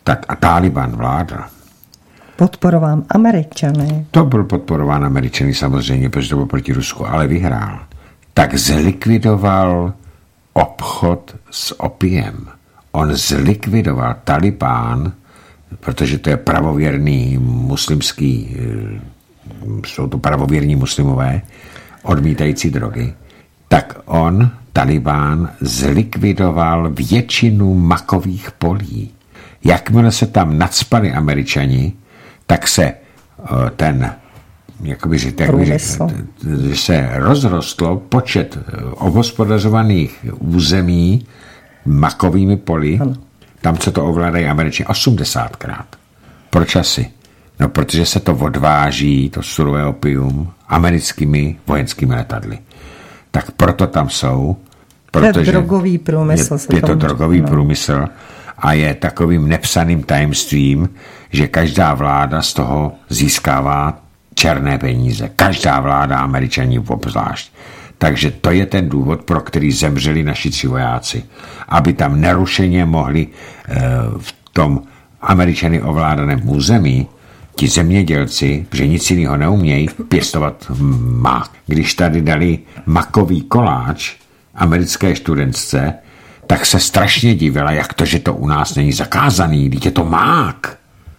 Tak a Taliban vláda. Podporován Američany. To byl podporován Američany samozřejmě, protože to byl proti Rusku, ale vyhrál. Tak zlikvidoval obchod s opiem. On zlikvidoval Taliban, protože to je pravověrný muslimský, jsou to pravověrní muslimové, odmítající drogy, tak on, Taliban, zlikvidoval většinu makových polí. Jakmile se tam nacpali Američani, tak se ten, jakoby říct, že se rozrostlo počet obhospodařovaných území makovými poli, ano. Tam, co to ovládají Američané, osmdesátkrát. Proč asi? No, protože se to odváží, to surové opium, americkými vojenskými letadly. Tak proto tam jsou. Protože to je drogový průmysl. Je, je to drogový no. průmysl a je takovým nepsaným tajemstvím, že každá vláda z toho získává černé peníze. Každá vláda, Američani obzvlášť. Takže to je ten důvod, pro který zemřeli naši tři vojáci. Aby tam nerušeně mohli e, v tom Američany ovládaném území ti zemědělci, že nic jiného neumějí, pěstovat mák. Když tady dali makový koláč americké študentce, tak se strašně divila, jak to, že to u nás není zakázaný, když je to mák.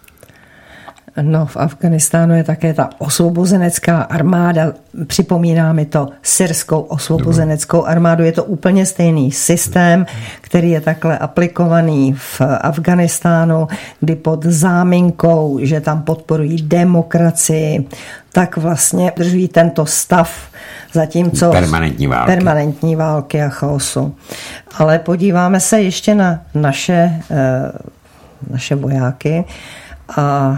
No, v Afghánistánu je také ta osvobozenecká armáda, připomíná mi to syrskou osvobozeneckou armádu, je to úplně stejný systém, který je takhle aplikovaný v Afghánistánu, kdy pod záminkou, že tam podporují demokracii, tak vlastně držují tento stav, zatímco permanentní války. permanentní války a chaosu. Ale podíváme se ještě na naše, naše vojáky a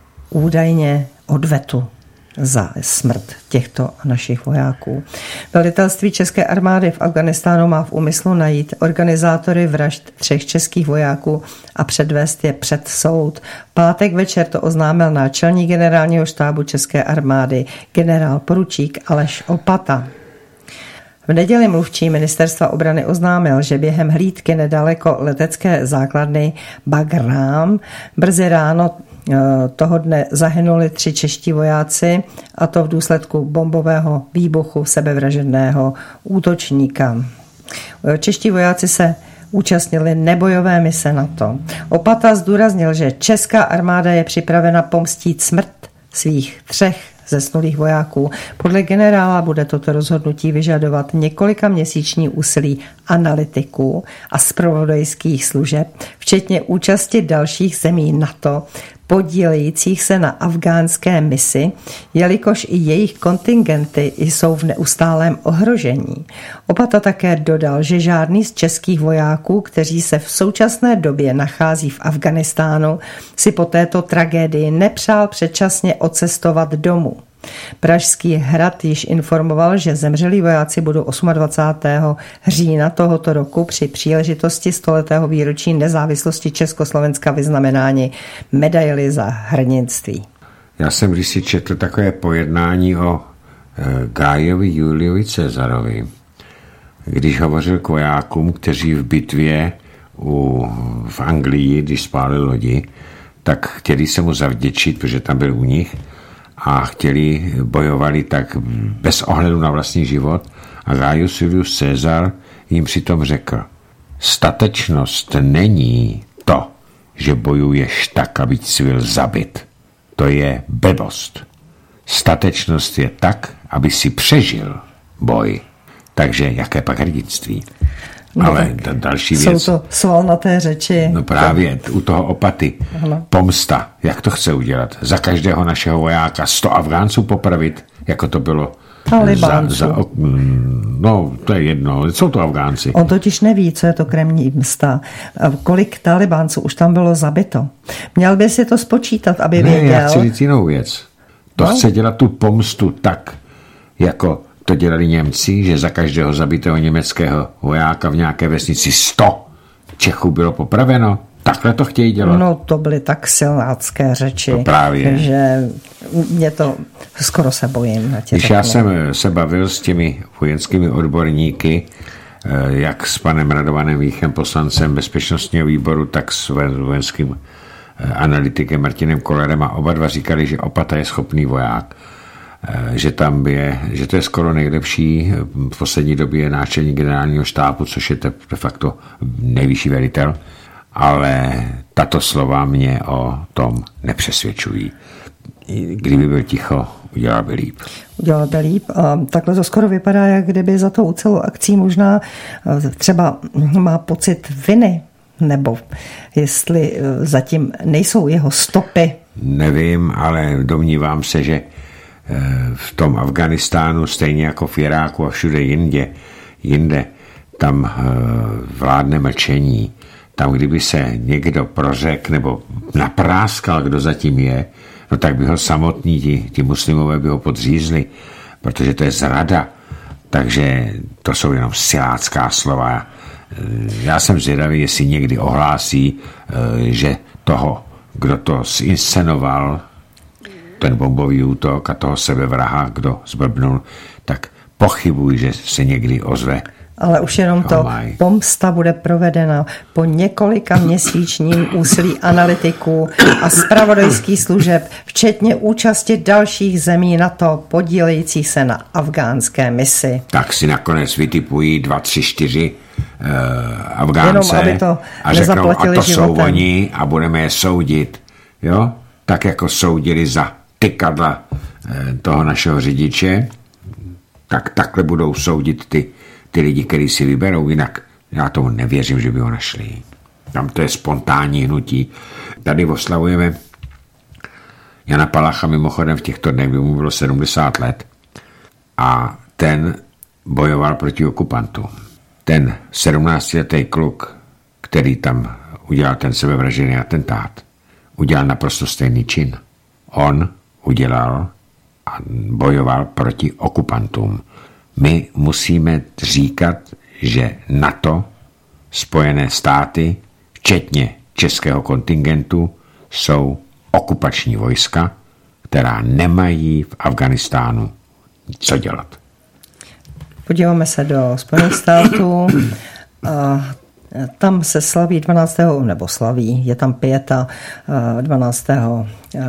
údajně odvetu za smrt těchto našich vojáků. Velitelství České armády v Afghánistánu má v úmyslu najít organizátory vražd třech českých vojáků a předvést je před soud. Pátek večer to oznámil náčelník generálního štábu České armády generál poručík Aleš Opata. V neděli mluvčí ministerstva obrany oznámil, že během hlídky nedaleko letecké základny Bagrám brzy ráno toho dne zahynuli tři čeští vojáci, a to v důsledku bombového výbuchu sebevražedného útočníka. Čeští vojáci se účastnili nebojové mise NATO. Opata zdůraznil, že česká armáda je připravena pomstít smrt svých třech zesnulých vojáků. Podle generála bude toto rozhodnutí vyžadovat několika měsíční úsilí analytiků a zpravodajských služeb, včetně účasti dalších zemí NATO, podílejících se na afgánské misi, jelikož i jejich kontingenty jsou v neustálém ohrožení. Opata také dodal, že žádný z českých vojáků, kteří se v současné době nachází v Afghánistánu, si po této tragédii nepřál předčasně odcestovat domů. Pražský hrad již informoval, že zemřelí vojáci budou dvacátého osmého října tohoto roku při příležitosti stoletého výročí nezávislosti Československa vyznamenáni medaili za hrdinství. Já jsem když si četl takové pojednání o e, Gájovi Juliovi Cezarovi, když hovořil k vojákům, kteří v bitvě u, v Anglii, když spálili lodi, tak chtěli se mu zavděčit, protože tam byl u nich, a chtěli, bojovali tak bez ohledu na vlastní život, a Gaius Julius Caesar jim přitom řekl: statečnost není to, že bojuješ tak, aby jsi byl zabit. To je blbost. Statečnost je tak, aby si přežil boj. Takže jaké pak hrdinství? No, ale ta další věc. Jsou to svalnaté řeči. No právě, u toho Opaty. Ano. Pomsta. Jak to chce udělat? Za každého našeho vojáka sto Afgánců popravit, jako to bylo za, za, no, to je jedno. Jsou to Afgánci. On totiž neví, co je to kremní msta. Kolik Talibánců už tam bylo zabito. Měl by si to spočítat, aby ne, věděl. Já chci říct jinou věc. To no. chce dělat tu pomstu tak, jako to dělali Němci, že za každého zabitého německého vojáka v nějaké vesnici sto Čechů bylo popraveno. Takhle to chtějí dělat. No to byly tak silnácké řeči, to právě. Že mě to skoro se bojím. Když řeknu. Já jsem se bavil s těmi vojenskými odborníky, jak s panem Radovanem Víchem, poslancem bezpečnostního výboru, tak s vojenským analytikem Martinem Kollerem a oba dva říkali, že Opata je schopný voják, že tam je, že to je skoro nejlepší. V poslední době je náčelník generálního štábu, což je de facto nejvyšší velitel, ale tato slova mě o tom nepřesvědčují. Kdyby byl ticho, udělal by líp. Udělal by líp. A takhle to skoro vypadá, jak kdyby za tou celou akcí možná třeba má pocit viny, nebo jestli zatím nejsou jeho stopy. Nevím, ale domnívám se, že v tom Afghánistánu, stejně jako v Iráku a všude jinde, jinde tam vládne mlčení. Tam, kdyby se někdo prořekl nebo napráskal, kdo zatím je, no tak by ho samotní, ti, ti muslimové by ho podřízli, protože to je zrada. Takže to jsou jenom silácká slova. Já jsem zvědavý, jestli někdy ohlásí, že toho, kdo to zinscenoval, ten bombový útok a toho sebevraha, kdo zblbnul, tak pochybuji, že se někdy ozve. Ale už jenom to, oh pomsta bude provedena po několika měsíčním úsilí analytiků a zpravodajských služeb, včetně účasti dalších zemí NATO podílejících se na afgánské misi. Tak si nakonec vytipují dva, tři, čtyři uh, Afgánce jenom, aby to a řeknou, a to životem. Jsou oni a budeme je soudit. Jo? Tak jako soudili za tykadla uh, toho našeho řidiče, tak takhle budou soudit ty ty lidi, kteří si vyberou, jinak já tomu nevěřím, že by ho našli. Tam to je spontánní hnutí. Tady oslavujeme Jana Palacha, mimochodem v těchto dnech by mu bylo sedmdesát let a ten bojoval proti okupantu. Ten sedmnáctiletý kluk, který tam udělal ten sebevražený atentát, udělal naprosto stejný čin. On udělal a bojoval proti okupantům. My musíme říkat, že NATO, Spojené státy, včetně českého kontingentu, jsou okupační vojska, která nemají v Afghánistánu co dělat. Podíváme se do Spojených států. Tam se slaví dvanáctého nebo slaví, je tam pěta dvanáctého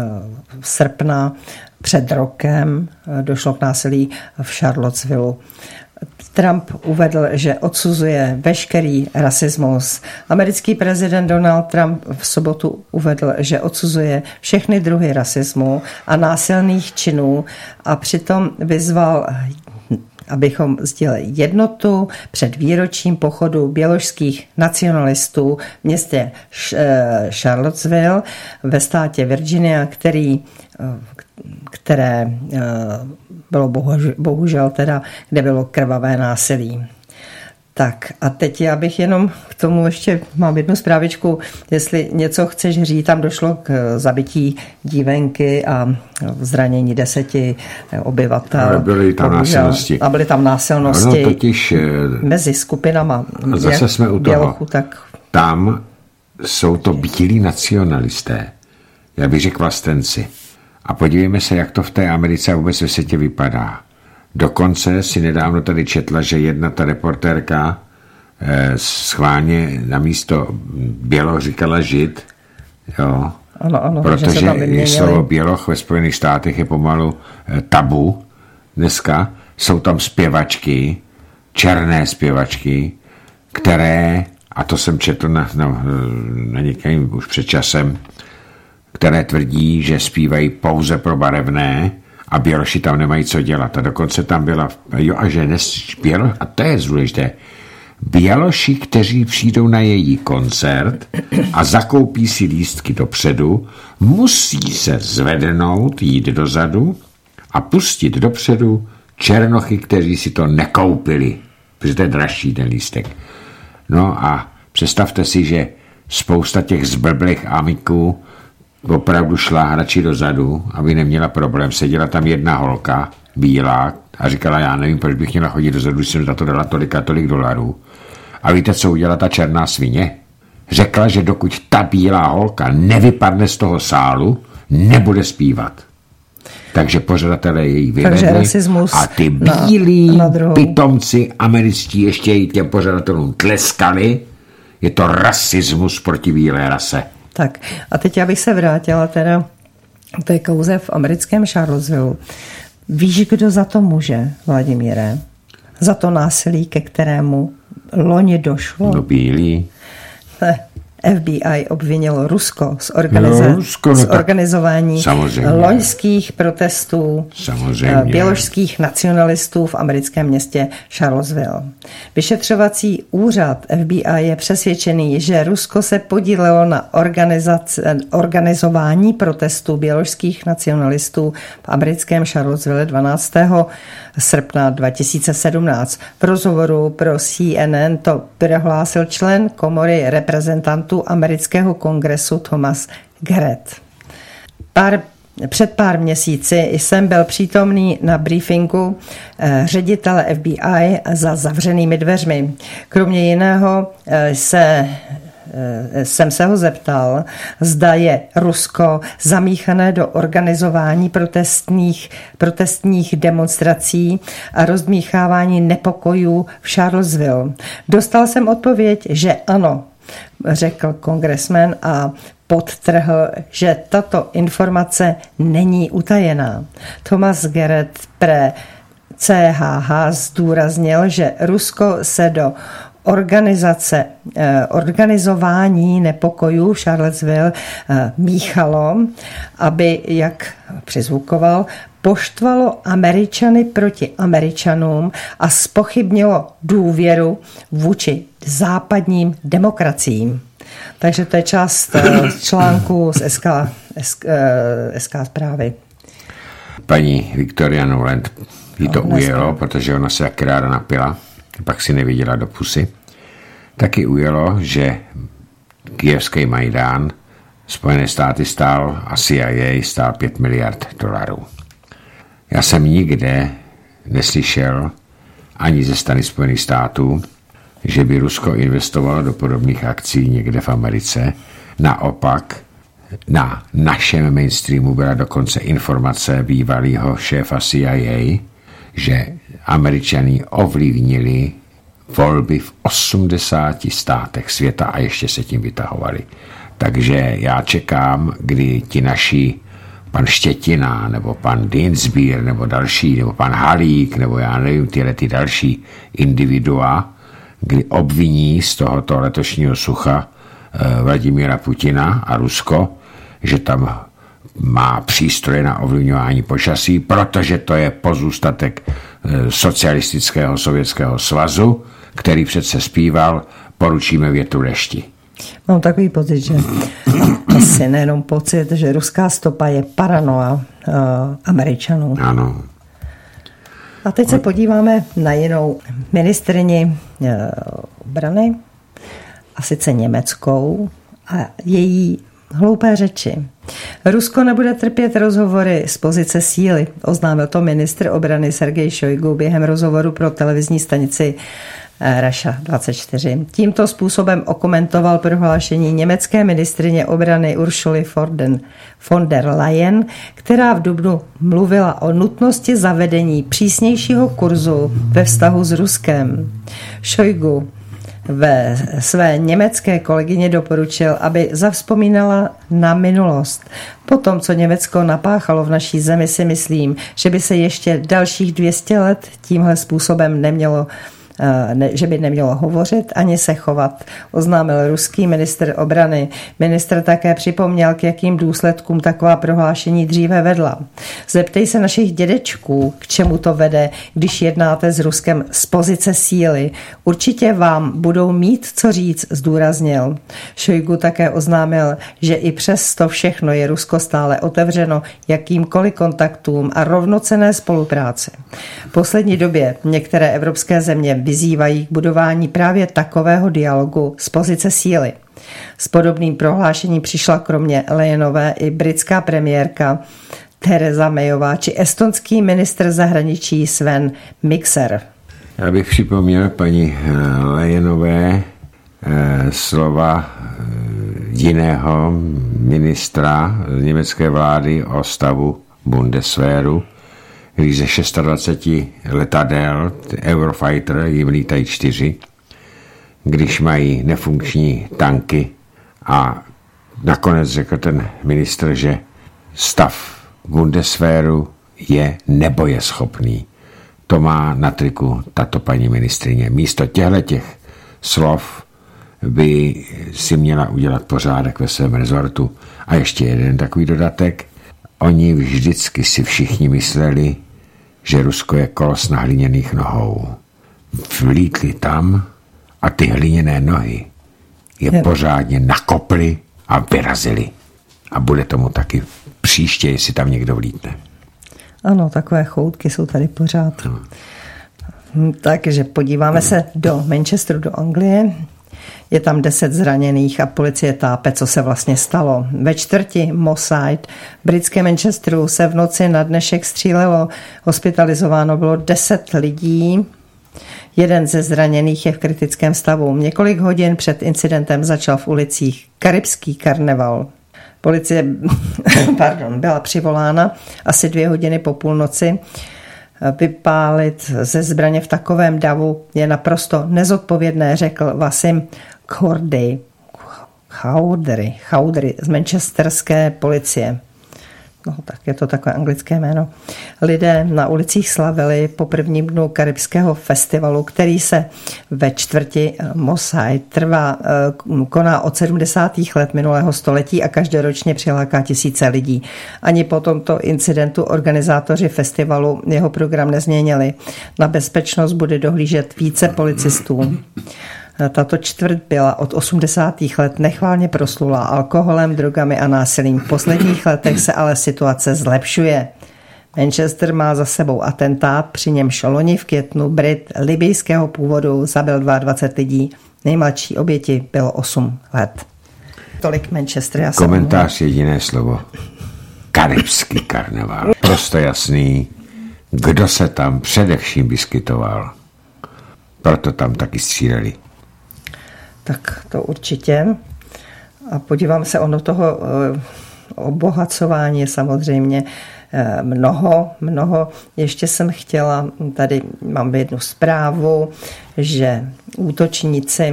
srpna. Před rokem došlo k násilí v Charlottesville. Trump uvedl, že odsuzuje veškerý rasismus. Americký prezident Donald Trump v sobotu uvedl, že odsuzuje všechny druhy rasismu a násilných činů a přitom vyzval, abychom sdíleli jednotu před výročím pochodu běložských nacionalistů v městě Charlottesville ve státě Virginia, který které bylo bohužel, bohužel teda, kde bylo krvavé násilí. Tak a teď já bych jenom k tomu ještě mám jednu zprávičku, jestli něco chceš říct, tam došlo k zabití dívenky a zranění deseti obyvatel. Ale byly tam bohužel, násilnosti. A byly tam násilnosti ano, totiž, mezi skupinama. A zase jsme u toho. Bělochu, tak... Tam jsou to bílí nacionalisté, já bych řekl vlastenci. A podívejme se, jak to v té Americe a vůbec ve světě vypadá. Dokonce si nedávno tady četla, že jedna ta reportérka eh, schválně na místo běloch říkala žid, jo, ano, ano, protože slovo běloch ve Spojených státech je pomalu eh, tabu. Dneska jsou tam zpěvačky, černé zpěvačky, které, a to jsem četl na, na, na někým už před časem, které tvrdí, že zpívají pouze pro barevné a běloši tam nemají co dělat. A dokonce tam byla, jo, a že nes, bělo, a to je důležité, běloši, kteří přijdou na její koncert a zakoupí si lístky dopředu, musí se zvednout, jít dozadu a pustit dopředu černochy, kteří si to nekoupili, protože to je dražší ten lístek. No a představte si, že spousta těch zblblých amiků opravdu šla radši dozadu, aby neměla problém. Seděla tam jedna holka, bílá, a říkala, já nevím, proč bych měla chodit dozadu, když jsem za to dala tolik a tolik dolarů. A víte, co udělala ta černá svině? Řekla, že dokud ta bílá holka nevypadne z toho sálu, nebude zpívat. Takže pořadatelé její vyvedli a ty bílí na, na pitomci američtí ještě i těm pořadatelům tleskali. Je to rasismus proti bílé rase. Tak a teď já bych se vrátila teda k té kauze v americkém Charlottesville. Víš, kdo za to může, Vladimíre? Za to násilí, ke kterému loni došlo? No bílý. F B I obvinilo Rusko z, organiza- no, Rusko, z organizování samozřejmě. loňských protestů samozřejmě. běložských nacionalistů v americkém městě Charlottesville. Vyšetřovací úřad F B I je přesvědčený, že Rusko se podílelo na organizování protestů běložských nacionalistů v americkém Charlottesville dvanáctého srpna dva tisíce sedmnáct. V rozhovoru pro C N N to prohlásil člen komory reprezentantů amerického kongresu Thomas Garrett. Pár, před pár měsíci jsem byl přítomný na briefingu eh, ředitele F B I za zavřenými dveřmi. Kromě jiného eh, se jsem se ho zeptal, zda je Rusko zamíchané do organizování protestních, protestních demonstrací a rozdmíchávání nepokojů v Charlottesville. Dostal jsem odpověď, že ano, řekl kongresmen a podtrhl, že tato informace není utajená. Thomas Garrett pre C H H zdůraznil, že Rusko se do organizace, eh, organizování nepokojů v Charlottesville eh, míchalo, aby, jak přizvukoval, poštvalo Američany proti Američanům a zpochybnilo důvěru vůči západním demokraciím. Takže to je část eh, článku z S K, S K, eh, S K zprávy. Paní Victoria Nuland jí to no, ujelo, protože ona se jak ráda napila, pak si neviděla do pusy. Taky ujelo, že kyjevský Majdán Spojené státy stál a C I A stál pět miliard dolarů. Já jsem nikde neslyšel ani ze strany Spojených států, že by Rusko investovalo do podobných akcí někde v Americe. Naopak na našem mainstreamu byla dokonce informace bývalého šéfa C I A, že Američané ovlivnili volby v osmdesáti státech světa a ještě se tím vytahovali. Takže já čekám, kdy ti naši pan Štětina, nebo pan Dinsbier, nebo další, nebo pan Halík, nebo já nevím, tyhle ty další individua, kdy obviní z tohoto letošního sucha eh, Vladimíra Putina a Rusko, že tam má přístroje na ovlivňování počasí, protože to je pozůstatek eh, socialistického sovětského svazu, který přece zpíval Poručíme větru dešti. Mám takový pocit, že asi nejenom pocit, že ruská stopa je paranoia uh, Američanů. Ano. A teď se podíváme na jinou ministryni uh, obrany, a sice německou, a její hloupé řeči. Rusko nebude trpět rozhovory z pozice síly, oznámil to ministr obrany Sergej Šojgu během rozhovoru pro televizní stanici Russia dvacet čtyři. Tímto způsobem okomentoval prohlášení německé ministryně obrany Ursuly von der Leyen, která v dubnu mluvila o nutnosti zavedení přísnějšího kurzu ve vztahu s Ruskem. Šojgu ve své německé kolegyně doporučil, aby zavzpomínala na minulost. Po tom, co Německo napáchalo v naší zemi, si myslím, že by se ještě dalších dvě stě let tímhle způsobem nemělo Ne, že by nemělo hovořit ani se chovat, oznámil ruský ministr obrany. Ministr také připomněl, k jakým důsledkům taková prohlášení dříve vedla. Zeptej se našich dědečků, k čemu to vede, když jednáte s Ruskem z pozice síly. Určitě vám budou mít co říct, zdůraznil. Šojgu také oznámil, že i přes to všechno je Rusko stále otevřeno jakýmkoliv kontaktům a rovnocenné spolupráci. V poslední době některé evropské země vyzývají k budování právě takového dialogu z pozice síly. S podobným prohlášením přišla kromě Leyenové i britská premiérka Theresa Mayová či estonský ministr zahraničí Sven Mikser. Já bych připomněl paní Leyenové slova jiného ministra německé vlády o stavu Bundeswehru, když ze dvacet šest letadel Eurofighter jim lítají čtyři, když mají nefunkční tanky a nakonec řekl ten ministr, že stav Bundeswehru je nebojeschopný. To má na triku tato paní ministrině. Místo těchto slov by si měla udělat pořádek ve svém rezortu. A ještě jeden takový dodatek. Oni vždycky si všichni mysleli, že Rusko je kolos na hliněných nohou. Vlítli tam a ty hliněné nohy je pořádně nakopli a vyrazili. A bude tomu taky příště, jestli tam někdo vlítne. Ano, takové choutky jsou tady pořád. No. Takže podíváme se do Manchesteru, do Anglie. Je tam deset zraněných a policie tápe, co se vlastně stalo. Ve čtvrti Moss Side, britské Manchesteru, se v noci na dnešek střílelo. Hospitalizováno bylo deset lidí. Jeden ze zraněných je v kritickém stavu. Několik hodin před incidentem začal v ulicích karibský karneval. Policie pardon, byla přivolána asi dvě hodiny po půlnoci. Vypálit ze zbraně v takovém davu je naprosto nezodpovědné, řekl Wasim Khordei, Chowdhury, Chowdhury z manchesterské policie. No, tak je to takové anglické jméno. Lidé na ulicích slavili po prvním dnu karibského festivalu, který se ve čtvrti Moss Side trvá, koná od sedmdesátých let minulého století a každoročně přiláká tisíce lidí. Ani po tomto incidentu organizátoři festivalu jeho program nezměnili. Na bezpečnost bude dohlížet více policistů. Tato čtvrť byla od osmdesátých let nechválně proslulá alkoholem, drogami a násilím. V posledních letech se ale situace zlepšuje. Manchester má za sebou atentát, při němž loni v květnu Brit libyjského původu zabil dvacet dva lidí. Nejmladší oběti bylo osm let. Tolik Manchester. Komentář jediné slovo. Karibský karneval. Prosto jasný, kdo se tam především vyskytoval. Proto tam taky stříleli. Tak to určitě. A podívám se, ono toho obohacování je samozřejmě mnoho, mnoho. Ještě jsem chtěla, tady mám jednu zprávu, že útočníci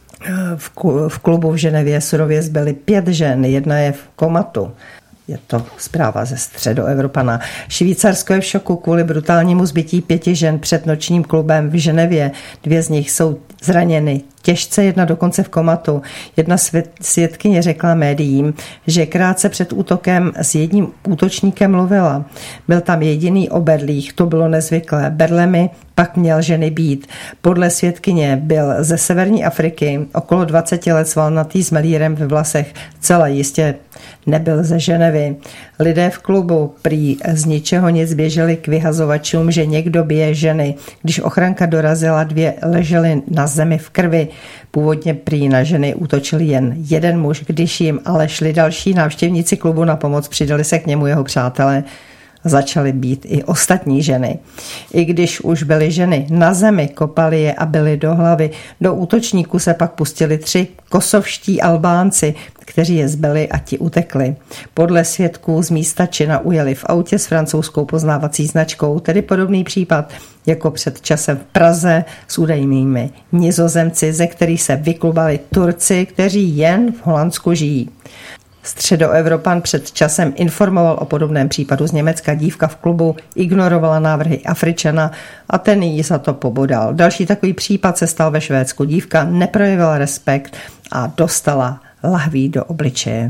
v klubu v Ženevě surově zbyli pět žen, jedna je v komatu. Je to zpráva ze Středoevropana. Švýcarsko je v šoku kvůli brutálnímu zbytí pěti žen před nočním klubem v Ženevě. Dvě z nich jsou zraněny těžce, jedna dokonce v komatu. Jedna svědkyně řekla médiím, že krátce před útokem s jedním útočníkem mluvila. Byl tam jediný o berlích, to bylo nezvyklé. Berlemi pak měl ženy být. Podle svědkyně byl ze severní Afriky, okolo dvacet let, svalnatý s melírem ve vlasech. Celé jistě nebyl ze Ženevy. Lidé v klubu prý z ničeho nic běželi k vyhazovačům, že někdo bije ženy. Když ochranka dorazila, dvě ležely na zemi v krvi. Původně prý na ženy útočil jen jeden muž, když jim ale šli další návštěvníci klubu na pomoc, přidali se k němu jeho přátelé. Začaly být i ostatní ženy. I když už byly ženy na zemi, kopali je a byly do hlavy. Do útočníků se pak pustili tři kosovští Albánci, kteří je zbyli a ti utekli. Podle svědků z místa čina ujeli v autě s francouzskou poznávací značkou, tedy podobný případ jako před časem v Praze s údajnými Nizozemci, ze kterých se vyklubali Turci, kteří jen v Holandsku žijí. Středoevropan před časem informoval o podobném případu z Německa. Dívka v klubu ignorovala návrhy Afričana a ten jí za to pobodal. Další takový případ se stal ve Švédsku. Dívka neprojevila respekt a dostala lahví do obličeje.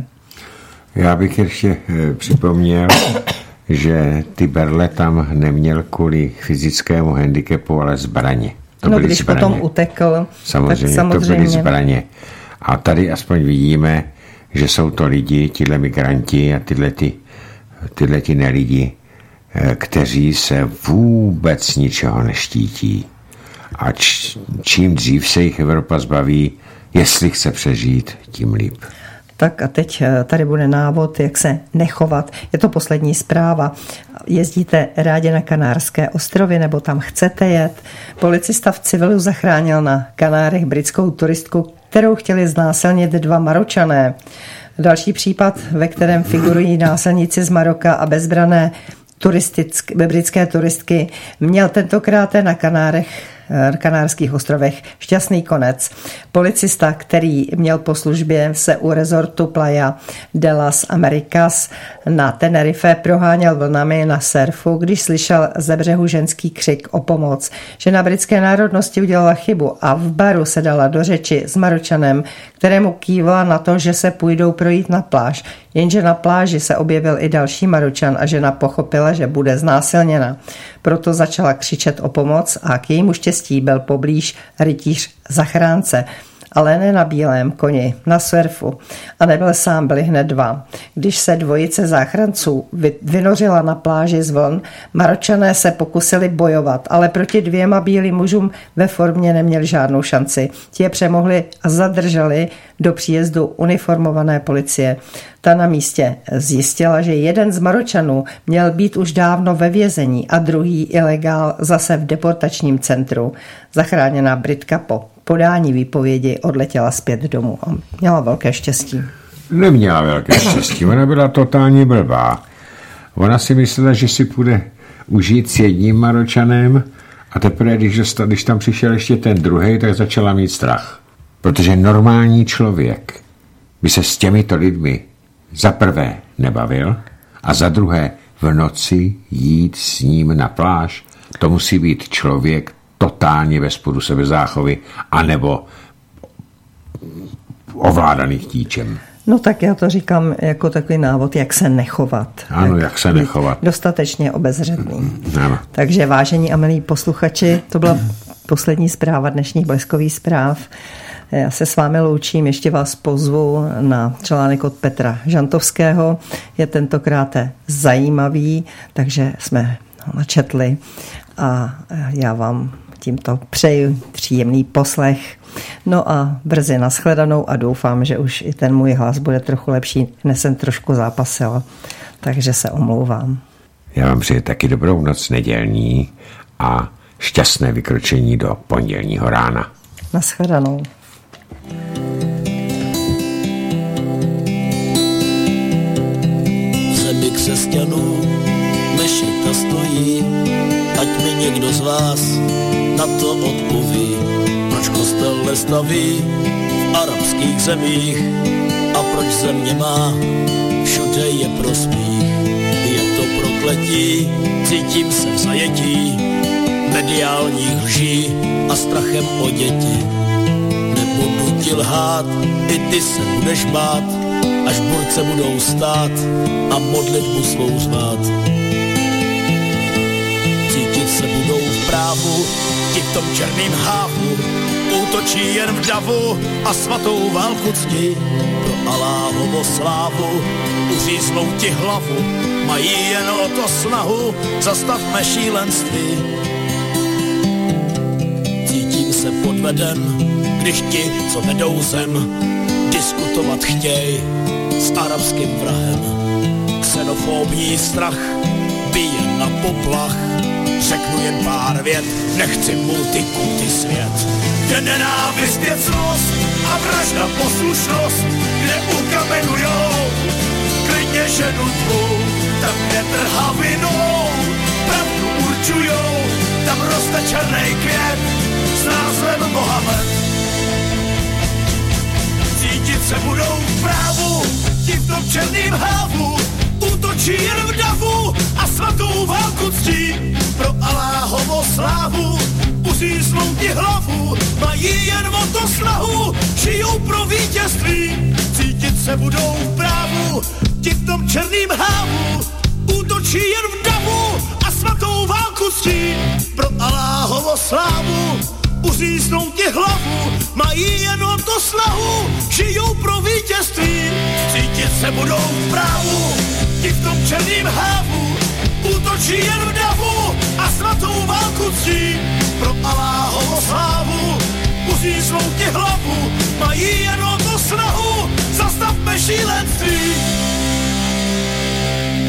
Já bych ještě e, připomněl, že ty berle tam neměl kvůli fyzickému handicapu, ale zbraně. To no, byly když zbraně. Potom utekl, samozřejmě, tak samozřejmě. To byly zbraně. A tady aspoň vidíme, že jsou to lidi, tyhle migranti a tyhle, ty, tyhle ty nelidi, kteří se vůbec ničeho neštítí. A č, čím dřív se jich Evropa zbaví, jestli chce přežít, tím líp. Tak a teď tady bude návod, jak se nechovat. Je to poslední zpráva. Jezdíte rádi na Kanárské ostrovy nebo tam chcete jet? Policista v civilu zachránil na Kanárech britskou turistku, kterou chtěli znásilnit dva Maročané. Další případ, ve kterém figurují násilníci z Maroka a bezbrané britské turistky, měl tentokrát na Kanárech Kanárských ostrovech šťastný konec. Policista, který měl po službě se u rezortu Playa de las Americas na Tenerife proháněl vlnami na surfu, když slyšel ze břehu ženský křik o pomoc. Žena britské národnosti udělala chybu a v baru se dala do řeči s Maročanem, kterému kývla na to, že se půjdou projít na pláž. Jenže na pláži se objevil i další Maročan a žena pochopila, že bude znásilněna. Proto začala křičet o pomoc a k jejímu štěstí byl poblíž rytíř zachránce. Ale ne na bílém koni, na surfu. A nebyl sám, byli hned dva. Když se dvojice záchranců vynořila na pláži z vln, Maročané se pokusili bojovat, ale proti dvěma bílým mužům ve formě neměli žádnou šanci. Ti je přemohli a zadrželi do příjezdu uniformované policie. Ta na místě zjistila, že jeden z Maročanů měl být už dávno ve vězení a druhý ilegál zase v deportačním centru. Zachráněná Britka po podání výpovědi odletěla zpět domů a měla velké štěstí. Neměla velké štěstí, ona byla totálně blbá. Ona si myslela, že si půjde užít s jedním Maročanem a teprve, když, dostal, když tam přišel ještě ten druhej, tak začala mít strach. Protože normální člověk by se s těmito lidmi za prvé nebavil a za druhé v noci jít s ním na pláž. To musí být člověk totálně bez spodu sebezáchovy anebo ovládaný chtíčem. No tak já to říkám jako takový návod, jak se nechovat. Ano, jak, jak se nechovat. Dostatečně obezřetný. Ano. Takže vážení a milí posluchači, to byla poslední zpráva dnešních Bleskových zpráv. Já se s vámi loučím, ještě vás pozvu na článek od Petra Žantovského. Je tentokrát zajímavý, takže jsme ho načetli a já vám tímto přeji příjemný poslech. No a brzy nashledanou a doufám, že už i ten můj hlas bude trochu lepší. Dnes jsem trošku zápasil, takže se omlouvám. Já vám přeji taky dobrou noc nedělní a šťastné vykročení do pondělního rána. Nashledanou. Zemi křesťanů mešita stojí, ať mi někdo z vás na to odpoví, proč kostel nestaví v arabských zemích a proč země má všude je prosmích. Je to prokletí, cítím se v zajetí mediálních lží a strachem o děti. Nebudu ti lhát, i ty se budeš bát, až borce budou stát a modlitbu svou zvát. Cítit se budou v právu, ti v tom černým hávu, útočí jen v davu a svatou válku cti. Pro Aláhovo slávu uříznou ti hlavu, mají jen o to snahu, zastavme šílenství. Cítím se podveden, když ti, co vedou zem, diskutovat chtěj s arabským vrahem. Xenofobní strach bije na poplach, řeknu jen pár vět, nechci multikulty svět. Kde nenávist je cnost a vražda poslušnost, kde ukamenujou klidně ženu tvou, tam kde trhavinou pravdu určujou, tam roste černej květ s názvem Mohamed. Cítit se budou v právu, ti v tom černým hávu, útočí jen v davu a svatou válku ctí. Pro Aláhovo slávu uříznou ti hlavu, mají jen o to snahu, žijou pro vítězství. Cítit se budou v právu, ti v tom černým hávu, útočí jen v davu a svatou válku ctí. Pro Aláhovo slávu uříznou ti hlavu, mají jen o to snahu, žijou pro vítězství. Cítit se budou v právu, ti v tom černým hávu, útočí jen v davu a svatou válku ctí. Pro Aláhovo slávu uříznou ti hlavu, mají jen o to snahu, zastavme šílenství.